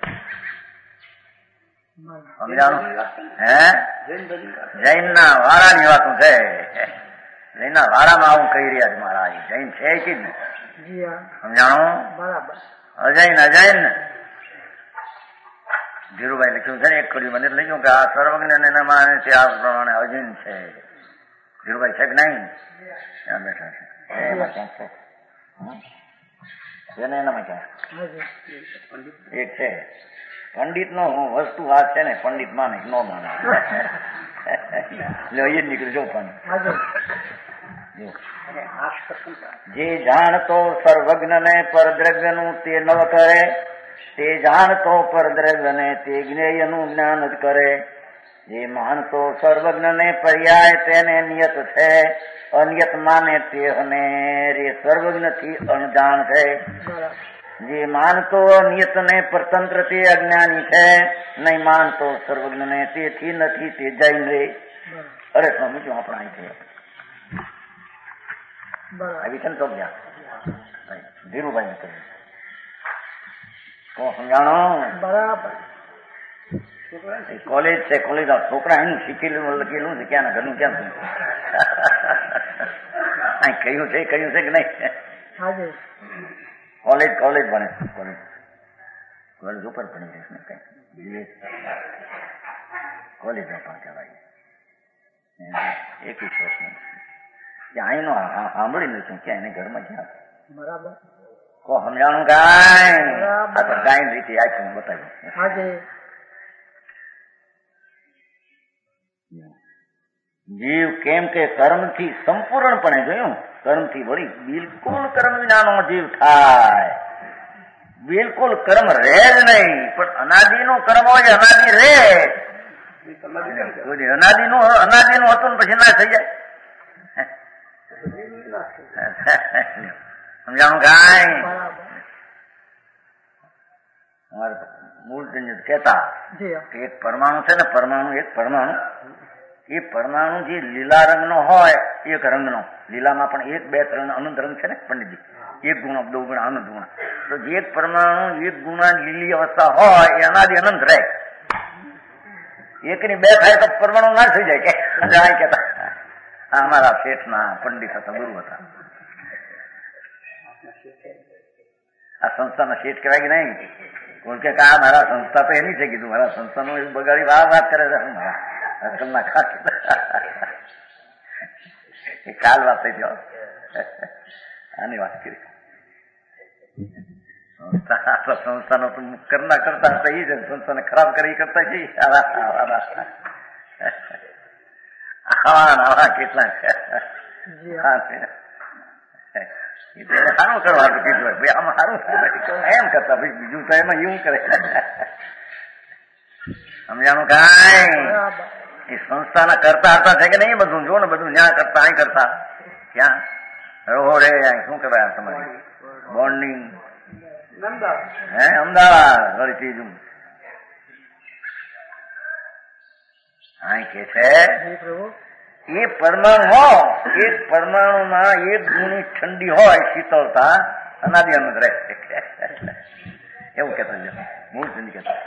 સમજાણું? હે જૈન ના વાળા ની વાતું છે. જૈન ના વાળામાં આવું કહી રહ્યા છે મારા. જૈન છે કે સમજાણું? અજૈન અજૈન ધીરુભાઈ લખ્યું છે ને એક કડી મને લખ્યું કે આ સર્વજ્ઞ ને માને છે આ પ્રમાણે અજૈન છે. ધીરુભાઈ છે કે નહીં? ત્યાં બેઠા છે એમાં ક્યાંક છે એને એનામાં ક્યાં એક છે. પંડિત નો વસ્તુ વાત છે ને, પંડિત માને ન માને એટલે એ જ નીકળી જો. પણ જે જાણતો સર્વજ્ઞ ને પરદ્રવ્ય નું તે નવ કરે, તે જાણતો પરદ્રવ્ય ને તે જ્ઞેય નું જ્ઞાન જ કરે. જે માનતો સર્વજ્ઞ ને પર્યાય તેને નિયત છે, અનિયત માને તે અને રે સર્વજ્ઞ થી અણજાણ છે. જે માનતો નિયત ને પરતંત્ર તે અજ્ઞાની છે, નહીં માનતો સર્વજ્ઞ ને તેથી નથી તે જૈન રે. અરે સ્વામી શું આપણા અહીં છે આવી છે ને તો ક્યાં ધીરુભાઈ ને કહ્યું તો સમજાણો બરાબર. કોલેજ છે, કોલેજ છોકરા એનું શીખેલું લખેલું છે, ક્યાં ઘરનું ક્યાં અહીં કહ્યું છે કહ્યું છે કે નહીં? કોલેજ કોલેજ ભણે કોલેજ કોલેજ ઉપર ભણી જઈશ ને કઈ કોલેજ નો પણ કહેવાય. એક વર્ષ ત્યાં અહીંનો સાંભળી લઈશું ક્યાં એને ઘરમાં ક્યાં બરાબર કો સમજાણું ગાય આ તો ગાય રીતે આપ્યું બતાવ્યું. જીવ કેમ કે કર્મથી સંપૂર્ણપણે જોયું, કર્મથી વળી બિલકુલ કર્મ વિનાનો જીવ થાય, બિલકુલ કર્મ રહે જ નહીં. પણ અનાદિ નું કર્મ હોય અનાદિ રે, અનાદિ નું અનાદિ નું હતું ને પછી ના થઈ જાય. સમજાણું ગાય. અમારે મૂળ કહેતા કે એક પરમાણુ છે ને, પરમાણુ એક પરમાણુ એ પરમાણુ જે લીલા રંગનો હોય એક રંગનો, લીલામાં પણ એક બે ત્રણ અનંત રંગ છે ને પંડિતજી, એક ગુણ દો ગુણ અનંત ગુણ, તો જે એક પરમાણુ એક ગુણા લીલી અવસ્થા હોય એ અનાદિ અનંત રહે. એકની બે થાય તો પરમાણુ ના થઈ જાય કે કેતા અમારા શેઠના પંડિત હતા, ગુરુ હતા. આ સંસ્થાના શેઠ કહેવાય કે નહીં? કોણ કે આ મારા સંસ્થા તો એની છે, કીધું મારા સંસ્થાનું એવું બગાડી વાત વાત કરે છે મારા અકલના ખાસ. એ કાલ વાત થઈ ગયો, આની વાત કરી. સંસ્થા સંસ્થાનો તો કરના કરતા હતા એ જ, સંસ્થાને ખરાબ કરી કરતા છે. આવા આવા કેટલા સારું કરવાનું કીધું ભાઈ, આમાં સારું એમ કરતા ભાઈ, બીજું તો એમાં એવું કરે. સમજાણું કાંઈ? એ સંસ્થાના કરતા હતા છે કે નહીં? બધું જો ને, બધું ન્યા કરતા અહીં કરતા ક્યાં રહો રે, શું કહેવાય તમારી બોન્ડિંગ હે અમદાવાદ વળી ચીજું અહીં કે છે એ પરમાણુ હોય, એક પરમાણુમાં એક ગુણી ઠંડી હોય શીતળતા, અનાદિ અનંત રહે. એવું કેતા મૂળ સિંધ કેતા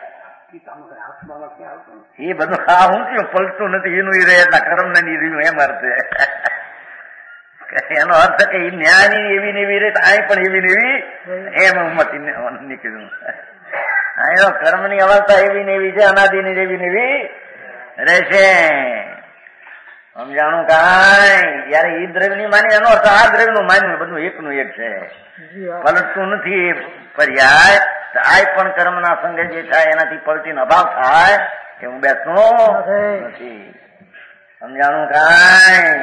એ બધું હા હું કયું પલટતું નથી, એનું રહે એટલા કર્મ ને રહ્યું એમ અર્થ. એનો અર્થ કે એ ન્યાયની એવી ને એવી રહે તો અહીં પણ એવી ને એવી એમ ઉમતી નીકળ્યું. એનો કર્મની અવસ્થા એવી ને એવી છે, અનાદિ ની એવી ને એવી રહેશે. સમજાણું કાંઈ? યારે એ દ્રવ્ય ની માની એનો અર્થ આ દ્રવ્ય નું માન્યું, બધું એકનું એક છે, પલટતું નથી. પર્યાય આ પણ કર્મના સંગે જે થાય એનાથી પલટીનો અભાવ થાય કે હું બેસતું નથી. સમજાણું કાંઈ?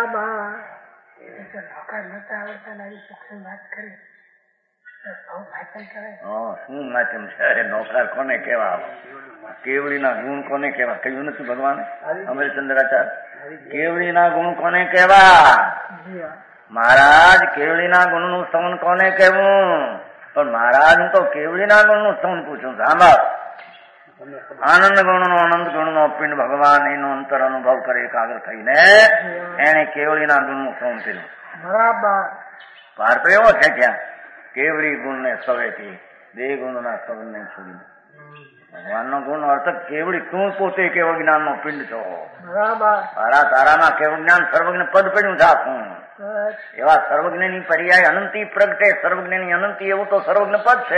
શું માધ્યમ છે? નોકર કોને કેવા? કેવડીના ગુણ કોને કેવા? કહ્યું નથી ભગવાને અમરચંદ્રાચાર્ય? કેવડીના ગુણ કોને કેવા? મહારાજ કેવડીના ગુણ નું સ્તવન કોને કેવું? પણ મહારાજ હું તો કેવડીના ગુણ નું સ્તવન પૂછું. સાંભળ, આનંદ ગુણ નો અનંત ગુણ નો પિંડ ભગવાન એનો અંતર અનુભવ કરે એકાગ્ર થઈને એને કેવડીના ગુણ નું સ્તવન કર્યું. બરાબર. પાર તો એવો છે ત્યાં કેવડી ગુણ ને સવેથી બે ગુણ ના સવન ને છોડીને ભગવાન નો ગુણ અર્થ કેવડી તું પોતે કેવળ જ્ઞાન નો પિંડ છો. તારા તારામાં કેવળ જ્ઞાન સર્વજ્ઞ પદ પડ્યું છે. એવા સર્વજ્ઞ ની પર્યાય અનંતી પ્રગટે, સર્વજ્ઞ ની અનંતી એવું તો સર્વજ્ઞ પદ છે.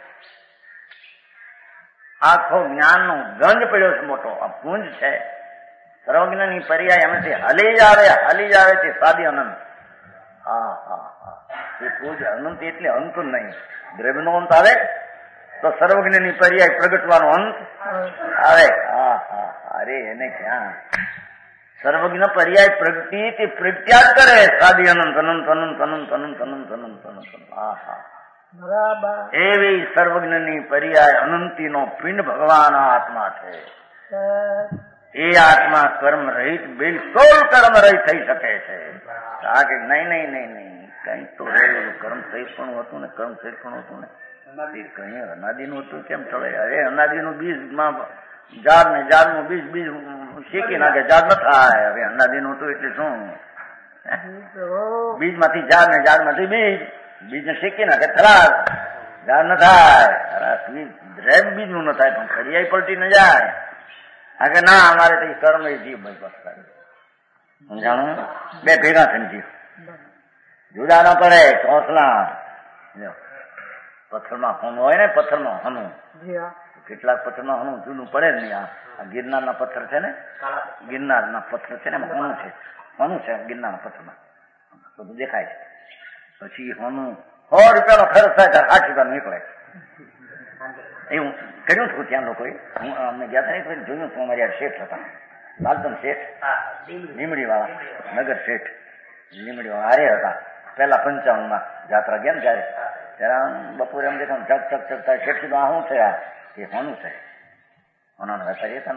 આખો જ્ઞાન નો ગંજ પડ્યો છે મોટો, આ પુંજ છે. સર્વજ્ઞ ની પર્યાય એમાંથી હાલી જ આવે, હાલી જ આવે તે સાદી અનંત. હા હા હા એ પુંજ અનંત એટલે અંત નહીં. દ્રવ્ય નો અંત આવે તો સર્વજ્ઞ ની પર્યાય પ્રગટવાનો અંત આવે. હા હા અરે એને ક્યાં સર્વજ્ઞ પર્યાય પ્રગતિ તે પ્રત્યાગ કરે સાદી અનંત અનંત અનંત અનંત અનંત અનંત અનંત અનંત. હા હા બરાબર. એવી સર્વજ્ઞ ની પર્યાય અનંતી નો પિંડ ભગવાન આત્મા છે. એ આત્મા કર્મ રહિત, બિલકુલ કર્મ રહિત થઈ શકે છે. આ કે નહીં નહીં નહીં નહીં કઈ તો રહેલું કર્મ સહિત પણ હતું ને, કર્મ સહિત પણ હતું ને, કઈ અનાદિ નું હતું કેમ ચડે? અરે અનાદિ નું બીજ માં ઝાડ ને ઝાડ નું બીજ બીજ શેકી નાખે, ઝાડ ન થાય. હવે અનાદિ નું હતું એટલે શું? બીજ માંથી ઝાડ ને ઝાડ માંથી બીજ, બીજ ને શેકી નાખે થરાદ, ઝાડ ન થાય. બીજ નું ન થાય પણ ફરિયાઈ પલટી ન જાય. આ કે ના અમારે તો કર્મ એ જીવ બસ બસ સમજાણું? બે ભેગા થઈને જીવ જુદા ન પડે. ચોસલા પથ્થરમાં હોનું હોય ને, પથ્થરમાં હોનું, કેટલાક પથ્થરમાં હોનું જૂનું પડે જ નહીં. આ ગિરનાર ના પથ્થર છે ને, ગિરનાર ના પથ્થર છે ને એમાં હોનું છે, હોનું છે ગિરનાર ના પથ્થરમાં બધું દેખાય છે. પછી હોનું સો રૂપિયાનો ખર્ચ થાય ત્યારે આઠ રૂપિયા નીકળે. એવું કર્યું હતું ત્યાં લોકોએ. હું અમને ગયા હતા ને જોયું હતું. અમારી આ શેઠ હતા, લાલચંદ શેઠ, લીમડી વાળા, નગર શેઠ લીમડી વાળા હારે હતા. પેલા પંચાવન માં જાત્રા ગયા ને જયારે, ત્યારે બપોરે એમ દેખા ચક ચક ચક થાય. શેઠ કીધું આ શું છે? આ એ હોનું છે, હોનાનો વેપારી હતા ને.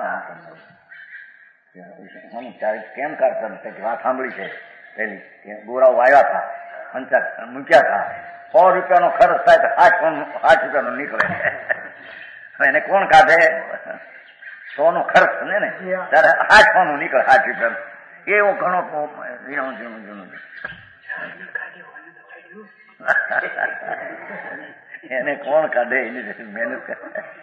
હોનું ત્યારે કેમ કાઢતા વાત સાંભળી છે પેલી ગોરાઓ આવ્યા હતા, પંચાક મૂક્યા હતા. સો રૂપિયાનો ખર્ચ થાય તો આઠ આઠ રૂપિયાનો નીકળે. એને કોણ કાઢે? સો નો ખર્ચ ને ને ત્યારે આઠ સો નું નીકળે, આઠ રૂપિયાનો. એવો ઘણો ઝીણું ઝીણું ઝીણું એને કોણ કાઢે? એની મહેનત કરે.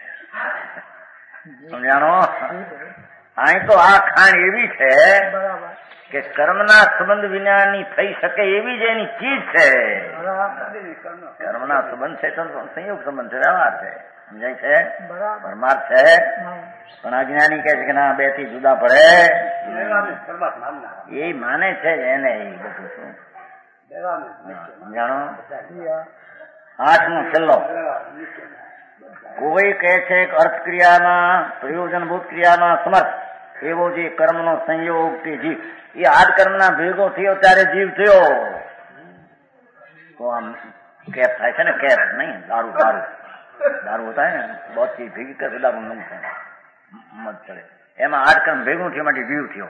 સમજાણો? અહીં તો આ ખાણ એવી છે કે કર્મના સંબંધ વિનાની થઈ શકે એવી જ એની ચીજ છે. કર્મના સંબંધ છે તો સંયોગ સંબંધ છે, વ્યવહાર છે, સમજાય છે, પરમાર્થ છે. પણ અજ્ઞાની કહે છે કે ના બે થી જુદા પડે, એ માને છે એને એ બધું શું સમજાણો. આઠમો છેલ્લો, કોઈ કહે છે કે અર્થ ક્રિયામાં પ્રયોજનભૂત ક્રિયામાં સમર્થ એવો જે કર્મનો સંયોગ કે જીવ, એ આઠ કર્મના ભેગો થયો ત્યારે જીવ થયો. તો આમ કેપ થાય છે ને, કેપ નહીં, દારૂ દારૂ દારૂ હોતા है બહુ ચીજ ભેગી કરે દારૂ નહીં થાય, મત ચડે. એમાં આઠ કર્મ ભેગું થયા માટે જીવ થયો.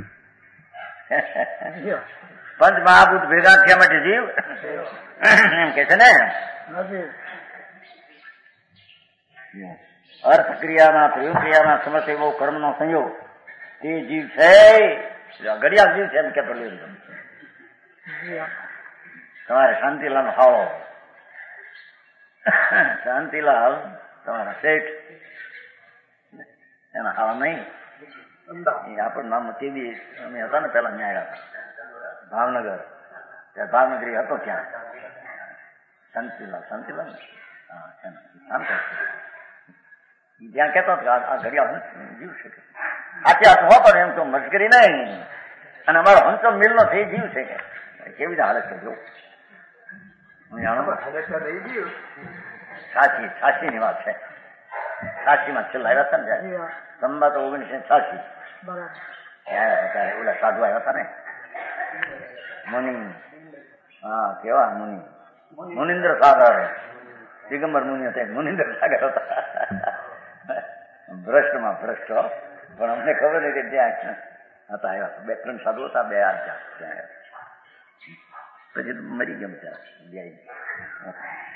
પંચ મહાભૂત ભેગા થયા માટે જીવ એમ કે છે ને. અર્થ ક્રિયામાં પ્રયોગ ક્રિયામાં સમર્થ એવો કર્મનો સંયોગ તે જીવ છે. ઘડિયાળ જીવ છે એમ કેતો લે. તમારે શાંતિલાલ નો હાળો, શાંતિલાલ તમારા શેઠ એના હાળા નહીં, આપણ નામ તેદી અમે હતા ને પેલા ન્યાય હતા ભાવનગર, ત્યાં ભાવનગર હતો ત્યાં શાંતિલાલ શાંતિલાલ હા આમ ત્યાં કેતો આ ઘડિયાળ જીવ છે. આથી આ હો પણ એમ તો મસ્કરી નહીં. અને અમારો હંસો મિલનો થઈ જીવ છે કે કેવી રીતે હાલત છે જો સાચી સાચી ની વાત છે. સાચી માં છેલ્લા આવ્યા હતા ને સંબા તો ઓગણીસો સાચી ત્યારે ઓલા સાધુ આવ્યા હતા ને મુનિ. હા કેવા મુનિ? મુનિન્દ્ર સાગર, દિગંબર મુનિ હતા, મુનિન્દ્ર સાગર હતા. ભ્રષ્ટ માં ભ્રષ્ટ, પણ અમને ખબર નહીં કે ત્યાં હતા આવ્યા. બે ત્રણ સાધુ હતા, બે આ ત્યાં પછી તો મરી ગયા બિચારા.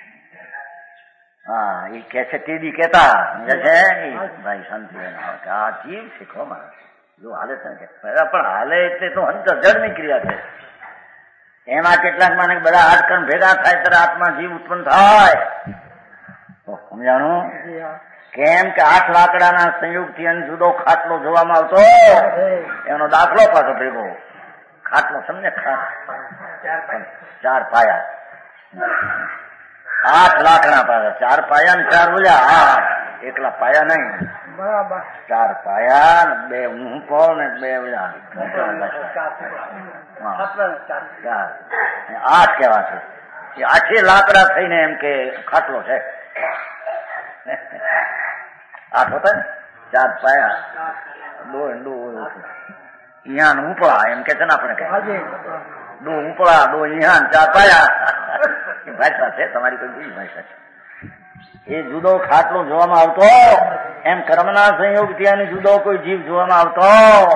હા એ કે છે તેદી કેતા છે ભાઈ શાંતિ આ જીવ શીખો મારે જો હાલે છે ને પણ હાલે એટલે તો અંતર જળની ક્રિયા છે. એમાં કેટલાક માને બધા આઠ કર્મ ભેગા થાય ત્યારે આત્મા જીવ ઉત્પન્ન થાય. સમજાણું? કેમ કે આઠ લાકડાના સંયોગથી અને જુદો ખાટલો જોવામાં આવતો, એનો દાખલો પાછો ભેગો ખાટલો સમજે, ચાર પાયા, આઠ લાકડા પાયા, ચાર પાયા ને ચાર બોલ્યા. હા એકલા પાયા નહીં, બરાબર ચાર પાયા ને બે ઊંપો ને બે બોલ્યા આઠ કેવા છે. એ આઠે લાકડા થઈને એમ કે ખાટલો છે. આઠ હોતા ને ચાર પાયા દો દો ઈહાન ઉપળા એમ કે છે ને આપણે કઈ દો ઉપળા દો ઈહાન ચાર પાયા. એ ભાષા છે તમારી કોઈ બીજી ભાષા છે. એ જુદો ખાટલો જોવામાં આવતો એમ કર્મના સંયોગ થી જુદો કોઈ જીવ જોવામાં આવતો.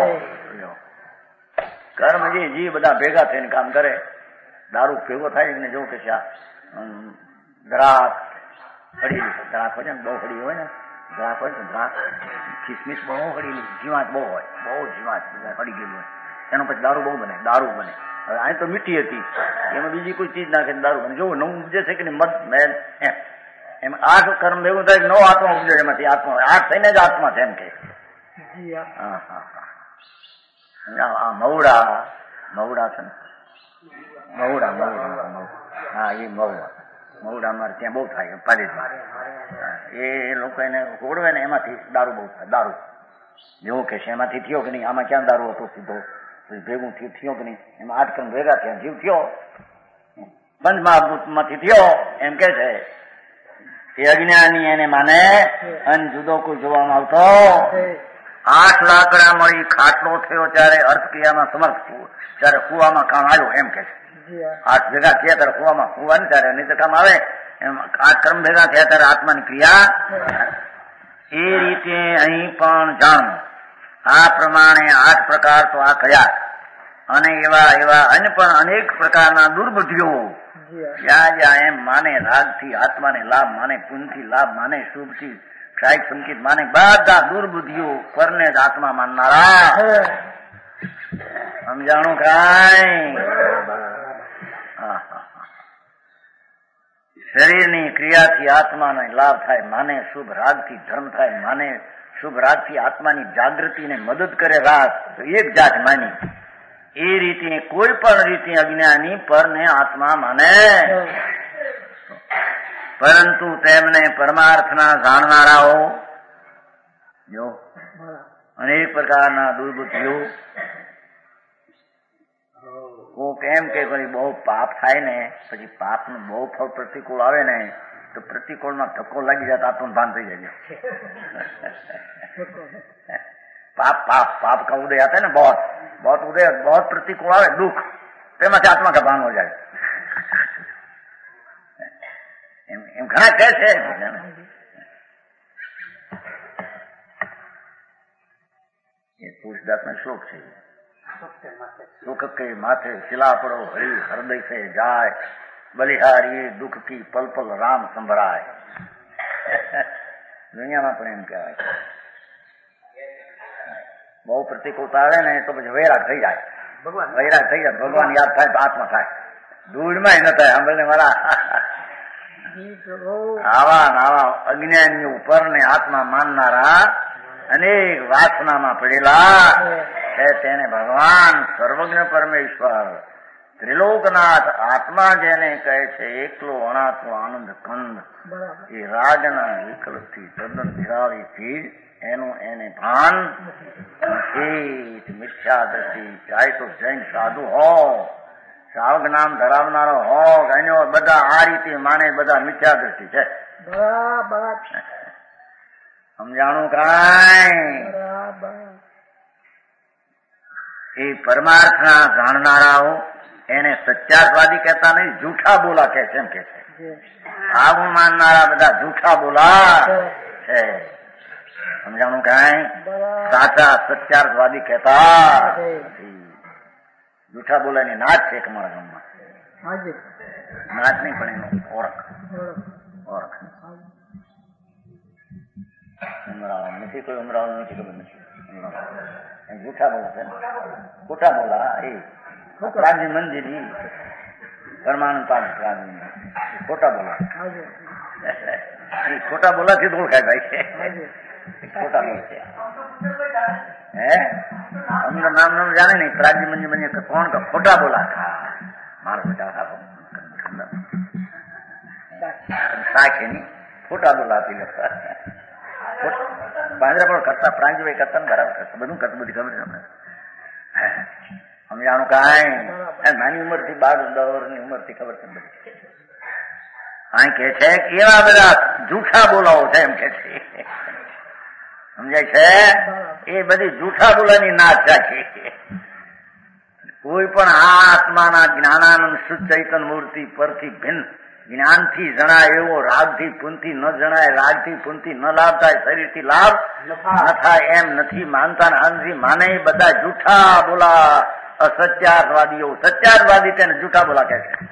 કર્મ જે જીવ બધા ભેગા થઈને કામ કરે. દારૂ ભેગો થાય ને જો કે છે દ્રાક હળીલી, દ્રાક હોય ને બહુ હળી હોય ને, દ્રાક હોય ને દ્રાક ખિસમિસ બહુ હળીલી, જીવાત બહુ હોય, બહુ જીવાત હળી ગયેલી હોય, એનો પછી દારૂ બહુ બને, દારૂ બને. હવે અહીં તો મીઠી હતી, એમાં બીજી કોઈ ચીજ નાખે દારૂ બને. જોવું નવું ઉપજે છે કે નહીં મધ મેલ એમ એમ આઠ કર્મ ભેગું થાય નવો આત્મા ઉપજે, એમાંથી આત્મા આઠ થઈને જ આત્મા છે એમ કે. હા હા હા મવડા મવડા છે ને મવડા મવડા હા એ મવડા મવડા અમારે ત્યાં બહુ થાય પાલીમાં. એ લોકો એને ઓળવે ને એમાંથી દારૂ બહુ થાય. દારૂ જેવું કે છે એમાંથી થયો કે નહીં, આમાં ક્યાં દારૂ હતો સીધો ભેગું થયું થયો કે નહીં, એમાં આઠ કર્મ ભેગા થયા જીવ થયો. બંધ મહાભૂતમાંથી થયો એમ કે છે એ અજ્ઞાની એને માને અને જુદો કોઈ જોવામાં આવતો આઠ લાકડા મળી ખાટલો થયો ત્યારે અર્થક્રિયામાં સમર્થ થયું ત્યારે કુવામાં કામ આવ્યો એમ કે છે. આઠ ભેગા થયા ત્યારે કુવામાં કુવાની ત્યારે નહીં તો કામ આવે એમ આઠ કર્મ ભેગા થયા ત્યારે આત્માની ક્રિયા એ રીતે અહીં પણ જાણવું. આ પ્રમાણે આઠ પ્રકાર તો આ કયા અને એવા એવા અન્ય પણ અનેક પ્રકારના દુર્બુદ્ધિઓ જ્યાં જ્યાં એમ માને રાગથી આત્માને લાભ માને પુણ્યથી લાભ માને શુભથી ક્ષાયિક સંકેત માને બધા દુર્બુદ્ધિઓ પરને જ આત્મા માનનારા સમજાણું કાંઈ શરીરની ક્રિયાથી આત્માને લાભ થાય માને શુભ રાગથી ધર્મ થાય માને શુભ રાગથી આત્માની જાગૃતિને મદદ કરે રાગ તો એક જાત માની એ રીતે કોઈ પણ રીતે અજ્ઞાની પરને આત્મા માને પરંતુ તેમને પરમાર્થના જાણનારાઓ જો અનેક પ્રકારના દુર્બુદ્ધિઓ કોક એમ કે બહુ પાપ થાય ને પછી પાપનું બહુ ફળ પ્રતિકૂળ આવે ને તો પ્રતિકૂળમાં ધક્કો લાગી જાય તો આપણને ભાન થઈ જાય पाप पाप पाप का उदय आता है ना बहुत बहुत उदय बहुत प्रतिकूल आवे दुख तेमाથી आत्मा का भान हो जाए एम एम घना कैसे ये तुलसीदास में श्लोक है सुख के माथे शिला पड़ो हरि हृदय से जाए बलिहारी दुख की पल पल राम संभराय दुनिया में પણ એમ કહેવાય બહુ પ્રતિકૂળતા આવે ને તો પછી વૈરાગ થઈ જાય ભગવાન વૈરાગ થઈ જાય ભગવાન યાદ થાય તો આત્મા થાય ધૂળમાં ન થાય સાંભળને મારા આવા આવા અજ્ઞાની ઉપર ને આત્મા માનનારા અનેક વાસનામાં પડેલા છે તેને ભગવાન સર્વજ્ઞ પરમેશ્વર ત્રિલોકનાથ આત્મા જેને કહે છે એકલો અણાત્મો આનંદ કંદ એ રાગના વિકલ્પથી તદ્દન નિરાળીથી એનું એને ભાન નથી. મિથ્યા દ્રષ્ટિ ચાહે તો જૈન સાધુ હો સાવગ નામ ધરાવનારો હો એનો બધા આ રીતે માને બધા મિથ્યા દ્રષ્ટિ છે. સમજાણું કાંઈ એ પરમાર્થના જાણનારાઓ એને સત્યાર્થવાદી કહેતા નહીં જૂઠા બોલા કે છે એમ કે છે. આવું માનનારા બધા જૂઠા બોલા છે. સમજાણું કાંઈ સાચા સત્યાર્થવાદી કહેતા જૂઠા બોલાની નાચ છે અમારા ગામમાં નાચ નહીં પણ એનો ઓળખ ઓળખ ઉમરાવ નથી કોઈ ઉમરાવ નથી ખબર નથી જૂઠા બોલા છે ખોટા બોલા એ પ્રાગની મંજિરી પરમાનંદ પાક પ્રાગની ખોટા બોલા એ ખોટા બોલાથી ઓળખાય ભાઈ ખોટા બોલ છે હે અમને નામ નામ જાણે નહીં પ્રાગની મંજિર મંજિર કોણ કા ખોટા બોલા મારો બેટા સાખે ની ખોટા બોલાતી લખતા પાંજરા પણ કરતા પ્રાંજભાઈ કરતા ને બરાબર કરતા બધું કરતું બધી ખબર છે અમને સમજાણું કાંઈ નાની ઉંમર થી બાર દોર ની ઉંમર થી ખબર છે બધી આ કે છે કે એવા બધા જૂઠા બોલાવો છે એમ કે છે સમજાય છે એ બધી જૂઠા બોલાની નાચ છે. કોઈ પણ આ આત્માના જ્ઞાનાનંદ શુદ્ધ ચૈતન મૂર્તિ પરથી ભિન્ન જ્ઞાનથી જણાય એવો રાગથી પુનથી ન જણાય રાગથી પુનથી ન લાભ થાય શરીરથી લાભ ન થાય એમ નથી માનતા અંગથી માને બધા જૂઠા બોલા અસત્યાર્થવાદીઓ. સત્યાર્થવાદી તેને જૂઠા બોલા કહે છે.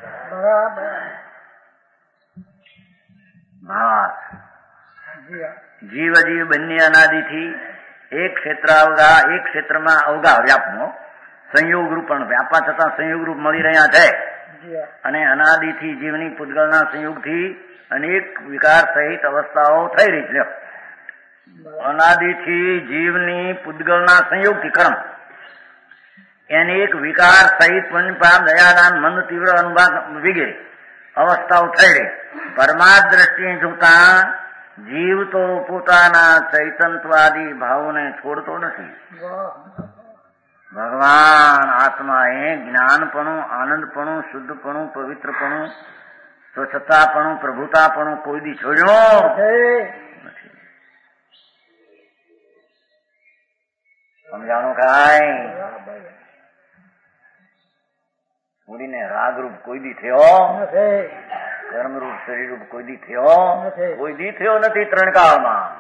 જીવ જીવ બંને અનાદિથી એક ક્ષેત્ર અવગા એક ક્ષેત્રમાં અવગા વ્યાપનો સંયોગ રૂપ પણ વ્યાપવા છતાં સંયોગ રૂપ મળી રહ્યા છે અને અનાદિથી જીવની પૂતગલના સંયોગથી અનેક વિકાર સહિત અવસ્થાઓ થઈ રહી છે. અનાદિથી જીવની પૂતગલના સંયોગથી કર્મ એની એક વિકાર સહિત પંચપાપ દયાદાન મંદ તીવ્ર અનુભાગ વગેરે અવસ્થાઓ થઈ રહી. પરમાર્થ દ્રષ્ટિએ જોતા જીવ તો પોતાના ચૈતન્યવાદી ભાવોને છોડતો નથી. ભગવાન આત્મા એ જ્ઞાનપણું, આનંદપણું, શુદ્ધપણું, પવિત્રપણું, સ્વચ્છતાપણું, પ્રભુતાપણું કોઈ દી છોડ્યો નથી. સમજાણું કાંઈ? પૂરીને રાગરૂપ કોઈ દી થયો, કર્મરૂપ શરીરરૂપ કોઈ દી થયો, કોઈ દી થયો નથી ત્રણ કાળમાં.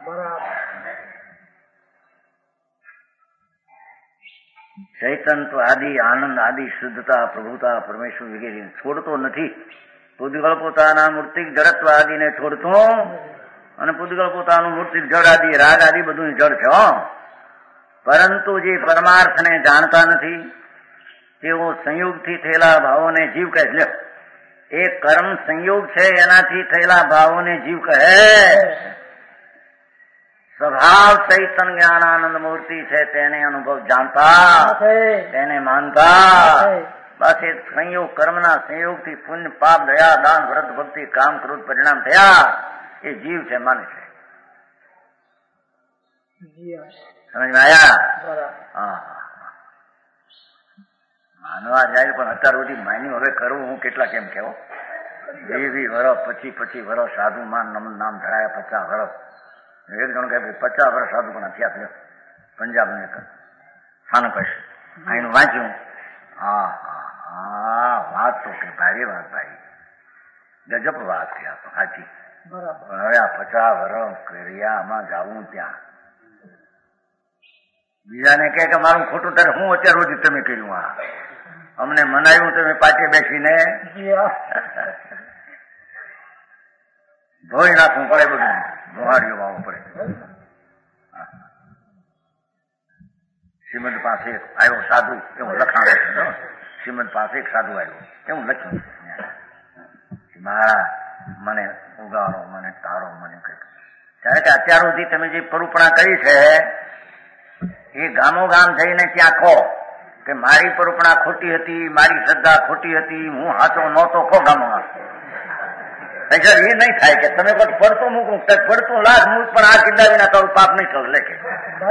ચૈતન્ય આદિ, આનંદ આદિ, શુદ્ધતા, પ્રભુતા, પરમેશ્વર વગેરે છોડતો નથી. પૂદગળ પોતાના મૂર્તિક જડત્વ આદિને છોડતો, અને પૂદગળ પોતાનું મૂર્તિક જડ આદિ, રાગ આદિ બધું જડ છે. પરંતુ જે પરમાર્થને જાણતા નથી તેઓ સંયોગથી થયેલા ભાવોને જીવ કહે છે. એ કર્મ સંયોગ છે, એનાથી થયેલા ભાવોને જીવ કહે. સ્વભાવ ચૈતન્ય જ્ઞાન આનંદ મૂર્તિ છે, તેને અનુભવ જાણતા, તેને માનતા. બસ એ સંયોગ, કર્મના સંયોગથી પુણ્ય, પાપ, દયા, દાન, વ્રત, ભક્તિ, કામ, ક્રોધ પરિણામ થયા, એ જીવ છે, માને છે. સમજમાં આવ્યા? હા, માનવા જાય પણ અત્યાર સુધી માન્યું. હવે કરવું હું કેટલા કેમ કેવો, વી વી વરસ પછી પછી વરસ સાધુ માન નામ ધરાયા, પચાસ વરસ. એક જણ કહે પચાસ વર્ષ સાધુ પણ થયા થયો પંજાબ ને સાનું કહીશ અહીંનું વાંચ્યું. હા હા હા, વાત તો કે ભારી વાત, ભાઈ ગજબ વાત છે આ તો સાચી. પણ હવે આ પચાસ વર્ષ કર્યામાં જાવું ત્યાં બીજાને કહે કે મારું ખોટું ત્યારે હું અત્યાર સુધી તમે કર્યું, આ અમને મનાયું તમે પાછે બેસીને ધોઈ નાખવું પડે, બધું મોહાડીઓ વાવવું પડે. શ્રીમદ પાસે આવ્યો સાધુ એવું લખાણ છે. શ્રીમદ પાસે એક સાધુ આવ્યો એવું લખ્યું, મહારાજ મને ઉગાડો, મને તારો, મને કઈ. ત્યારે કે અત્યાર સુધી તમે જે પરુપણા કરી છે એ ગામો ગામ જઈને ત્યાં કહો કે મારી પરુપણા ખોટી હતી, મારી શ્રદ્ધા ખોટી હતી, હું હાચો નહોતો, કહો ગામો ગામ. એ નહીં થાય કે તમે કોઈ પડતું મૂકું, પડતું લાખ મૂક પણ આ કિલ્લા વિના તારું પાપ નહીં થયું. લે કે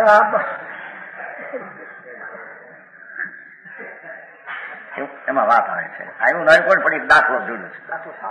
એમાં વાત આવે છે. આવ્યું નહીં કોઈ પણ એક દાખલો જોડ્યો છે.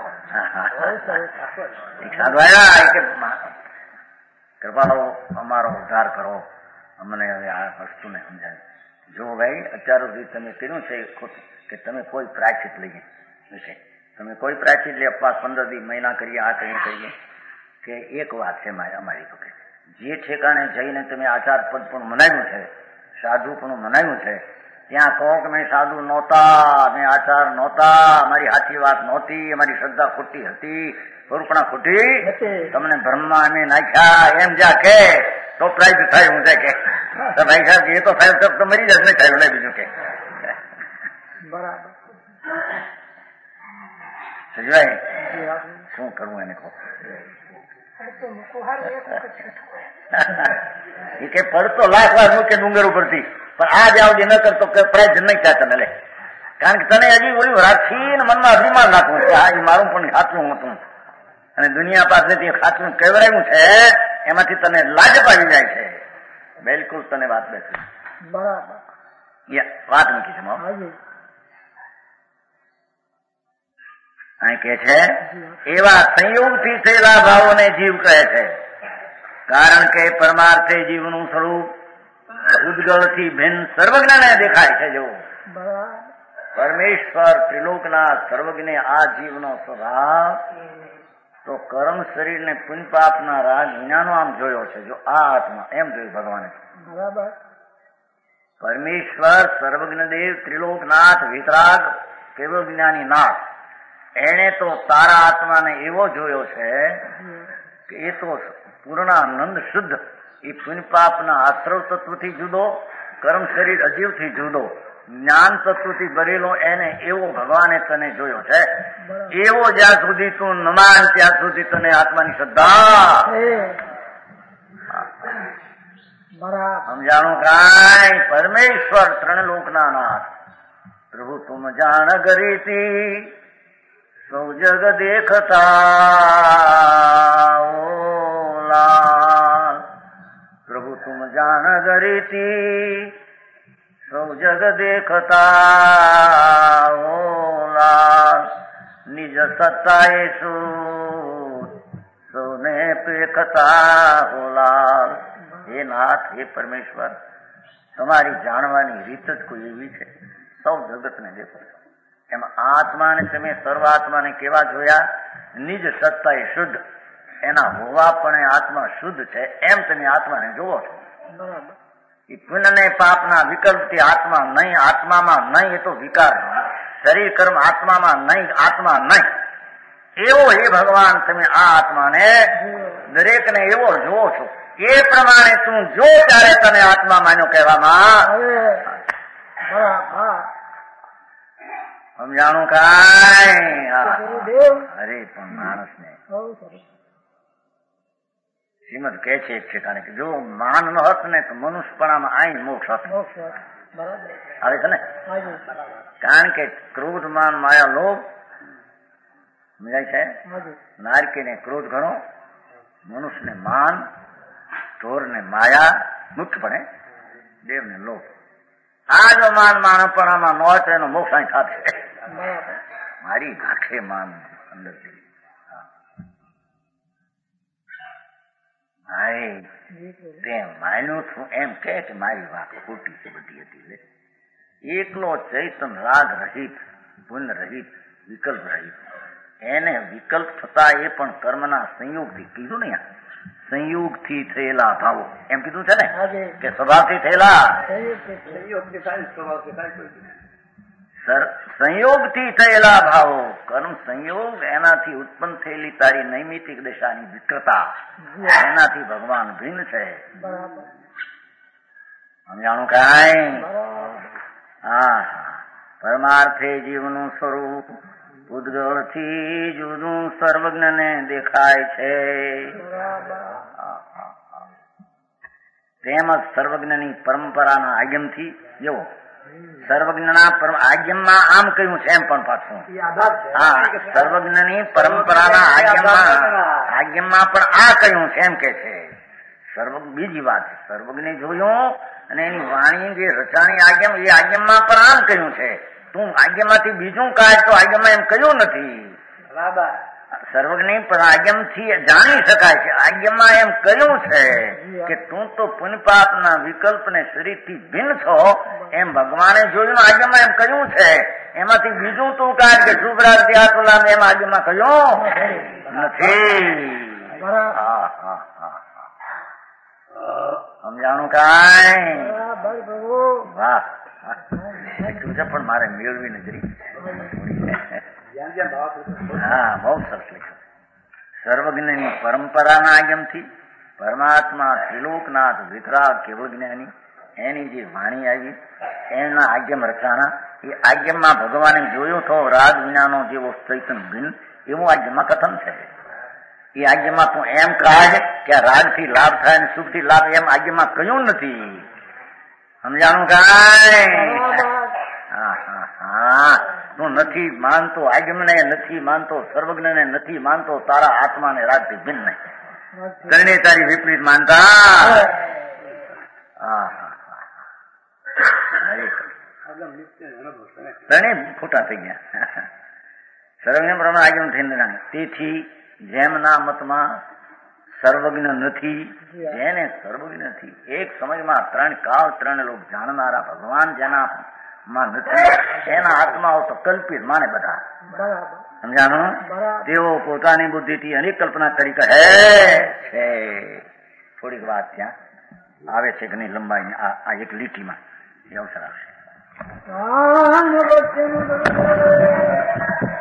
એક સાધુ આવ્યા કે કૃપાળો અમારો ઉદ્ધાર કરો, અમને હવે આ વસ્તુને સમજાય. જો ભાઈ અત્યાર સુધી તમે કર્યું છે ખોટું કે તમે કોઈ પ્રાયશ્ચિત લઈએ છે, તમે કોઈ પ્રાયશ્ચિત લે અપવાસ પંદર દી મહિના કરીએ, આ કરીએ કરીએ કે એક વાત છે મારી અમારી તો કે જે ઠેકાણે જઈને તમે આચાર પદ પણ મનાવ્યું છે, સાધુ પણ મનાવ્યું છે, ત્યાં કહો કે મેં સાધુ નહોતા, મેં આચાર નહોતા, અમારી સાચી વાત નહોતી, અમારી શ્રદ્ધા ખોટી હતી, સ્વરૂપણા ખોટી, તમને બ્રહ્મા અમે નાખ્યા, એમ જ્યાં કે તો પ્રાય થાય. હું જાય કે ભાઈ સાહેબ એ તો થાય તો મરી જશે, નહીં થાય. લે બીજું કે બરાબર સજવાય શું કરવું એને કહો. એ કે પડતો લાખ વાર મૂકે ડુંગર ઉપરથી, પણ આ જ આવડી ન કરતો પ્રાય નહીં થાય તને. લે કારણ કે તને હજી બોલ્યું રાખીને મનમાં અભિમાન રાખવું છે, આ મારું પણ સાચું હતું, અને દુનિયા પાસેથી સાચું કહેવરાયું છે, એમાંથી તને લાજ પાડી જાય છે. બિલકુલ તને વાત બેસી બરાબર વાત મૂકી છે. અહીં કે છે એવા સંયોગથી થયેલા ભાવોને જીવ કહે છે, કારણ કે પરમાર્થે જીવનું સ્વરૂપ ઉદ્ગળથી ભિન્ન સર્વજ્ઞને દેખાય છે. જો પરમેશ્વર ત્રિલોકના સર્વજ્ઞ આ જીવનો સ્વભાવ તો કર્મ શરીરને પુણ્ય પાપના રાગ વિનાનો આમ જોયો છે. જો આ આત્મા એમ જોયું ભગવાને. બરાબર પરમેશ્વર સર્વજ્ઞ દેવ ત્રિલોકનાથ વિતરાગ કેવળ જ્ઞાની નાથ, એને તો તારા આત્માને એવો જોયો છે કે એ તો પૂર્ણાનંદ શુદ્ધ, એ પુણ્ય પાપના આશ્રવ તત્વથી જુદો, કર્મ શરીર અજીવથી જુદો, જ્ઞાન તત્વથી ભરેલો એને એવો ભગવાને તને જોયો છે. એવો જ્યાં સુધી તું ન માન ત્યાં સુધી તને આત્માની શ્રદ્ધા સમજાણું કાંઈ. પરમેશ્વર ત્રણ લોકના નાથ પ્રભુ તુમ જાણ ગરીતી સૌ જગ દેખતા ઓ લાલ, પ્રભુ તુમ જાણ ગરીતી સૌ જગ દેખતા હો લાલ નિજ સત્તાએ શું સૌને પેખતા હો લાલ. હે નાથ, હે પરમેશ્વર, તમારી જાણવાની રીત જ કોઈ એવી છે. સૌ જગતને દેખો છો. એમાં આત્માને તમે સર્વાત્માને કેવા જોયા? નિજ સત્તા એ શુદ્ધ, એના હોવા પણ આત્મા શુદ્ધ છે એમ તમે આત્માને જોવો છો. એ પુણ્ય ને પાપના વિકલ્પથી આત્મા નહીં, આત્મામાં નહીં, એ તો વિકાર. શરીર કર્મ આત્મામાં નહીં, આત્મા નહીં. એવો હે ભગવાન તમે આ આત્માને દરેકને એવો જોવો છો. એ પ્રમાણે તું જો ત્યારે તને આત્મા માન્યો કહેવામાં સમજાણું કાંઈ? અરે પણ માણસને શ્રીમદ કહે છે એક ઠેકાણે કે જો માન ન હોત ને તો મનુષ્યપણામાં આઈ મોક્ષ હોત. આવે છે ને? કારણ કે ક્રોધ માન માયા લોભ સમજાય છે. નારકીને ક્રોધ ઘણો, મનુષ્યને માન, ઢોરને માયા, મુખ્યપણે દેવને લોભ. આ જો માન માનપણામાં ન હોય તો એનો મોક્ષ અહીં થશે. મારી આંખે માન અંદરથી તે માન્યું છું એમ કે મારી વાત ખોટી છે બધી હતી. એકલો ચૈતન રાગ રહિત, પુન રહિત, વિકલ્પ રહિત. એને વિકલ્પ થતા એ પણ કર્મના સંયોગથી કીધું ને, સંયોગથી થયેલા ભાવો એમ કીધું છે ને કે સ્વભાવથી થયેલા, સંયોગથી થયેલા ભાવો. કર્મ સંયોગ એનાથી ઉત્પન્ન થયેલી તારી નૈમિતિક દશાની વિકૃતા, એનાથી ભગવાન ભિન્ન છે. સમજાણું કાંઈ? હા, પરમાર્થે જીવનું સ્વરૂપ ઉદ્ગળથી જુદું સર્વજ્ઞને દેખાય છે. તેમજ સર્વજ્ઞની પરંપરાના આગમથી જેવો સર્વજ્ઞના આજ્ઞમાં આમ કહ્યું છે એમ પણ પાછું હા સર્વજ્ઞની પરંપરાના આજ્ઞમાં આજ્ઞમાં પણ આ કહ્યું છે એમ કે છે. સર્વ બીજી વાત સર્વજ્ઞે જોયું અને એની વાણી જે રચાણી આજ્ઞા એ આજ્ઞમાં પણ આમ કહ્યું છે. તું આજ્ઞામાંથી બીજું કાઢ તો આજ્ઞામાં એમ કહ્યું નથી. સર્વજ્ઞ પણ આજ્ઞાથી જાણી શકાય છે. આજ્ઞામાં એમ કહ્યું છે કે તું તો પુણ્યપાપના વિકલ્પને શરીરથી ભિન્ન છો એમ ભગવાને જોયું. આજ્ઞામાં એમ કહ્યું છે, એમાંથી બીજું તું કાઢ કે શુભરાજ ધ્યાતુલામ એમ આજ્ઞામાં કહ્યું નથી. હા હા હા સમજાણું કાંઈ? વાહ લખ્યું છે પણ મારે મેળવી નજરી. હા બહુ સરસ લખ્યું. સર્વજ્ઞની પરંપરાના આગમથી પરમાત્મા ત્રિલોકનાથ વિતરાગ કેવળ જ્ઞાની એની જે વાણી આવી એના આજ્ઞમ રચાણા. એ આજ્ઞમાં ભગવાને જોયું તો રાગ વિનાનો જેવો ચૈતન ભિન્ન એવું આજ્ઞમાં કથન છે. એ આજ્ઞમાં તું એમ કાઢ કે રાગથી લાભ થાય અને સુખથી લાભ એમ આજ્ઞમાં કહ્યું નથી. સમજાણું કાંઈ? હા હા હા તું નથી માનતો આજ્ઞને, નથી માનતો સર્વજ્ઞને, નથી માનતો તારા આત્માને રાગથી ભિન્ન નહીં. કરણે તારી વિપરીત માનતા. હા હા ત્રણે ખોટા થઈ ગયા. સર્વજ્ઞ પ્રમાણે આજ્ઞ થઈને જાણે. તેથી જેમના મતમાં સર્વજ્ઞ નથી, જેને સર્વજ્ઞ નથી, એક સમયમાં ત્રણ કાળ ત્રણ લોક જાણનારા ભગવાન જેના માં નથી એના આત્માઓ તો કલ્પિત માને બધા. સમજાણું? તેઓ પોતાની બુદ્ધિથી અનેક કલ્પના કરી કહે છે. થોડીક વાત ત્યાં આવે છે કે નહીં લંબાઈ આ એક લીટીમાં એ અવસર આવશે.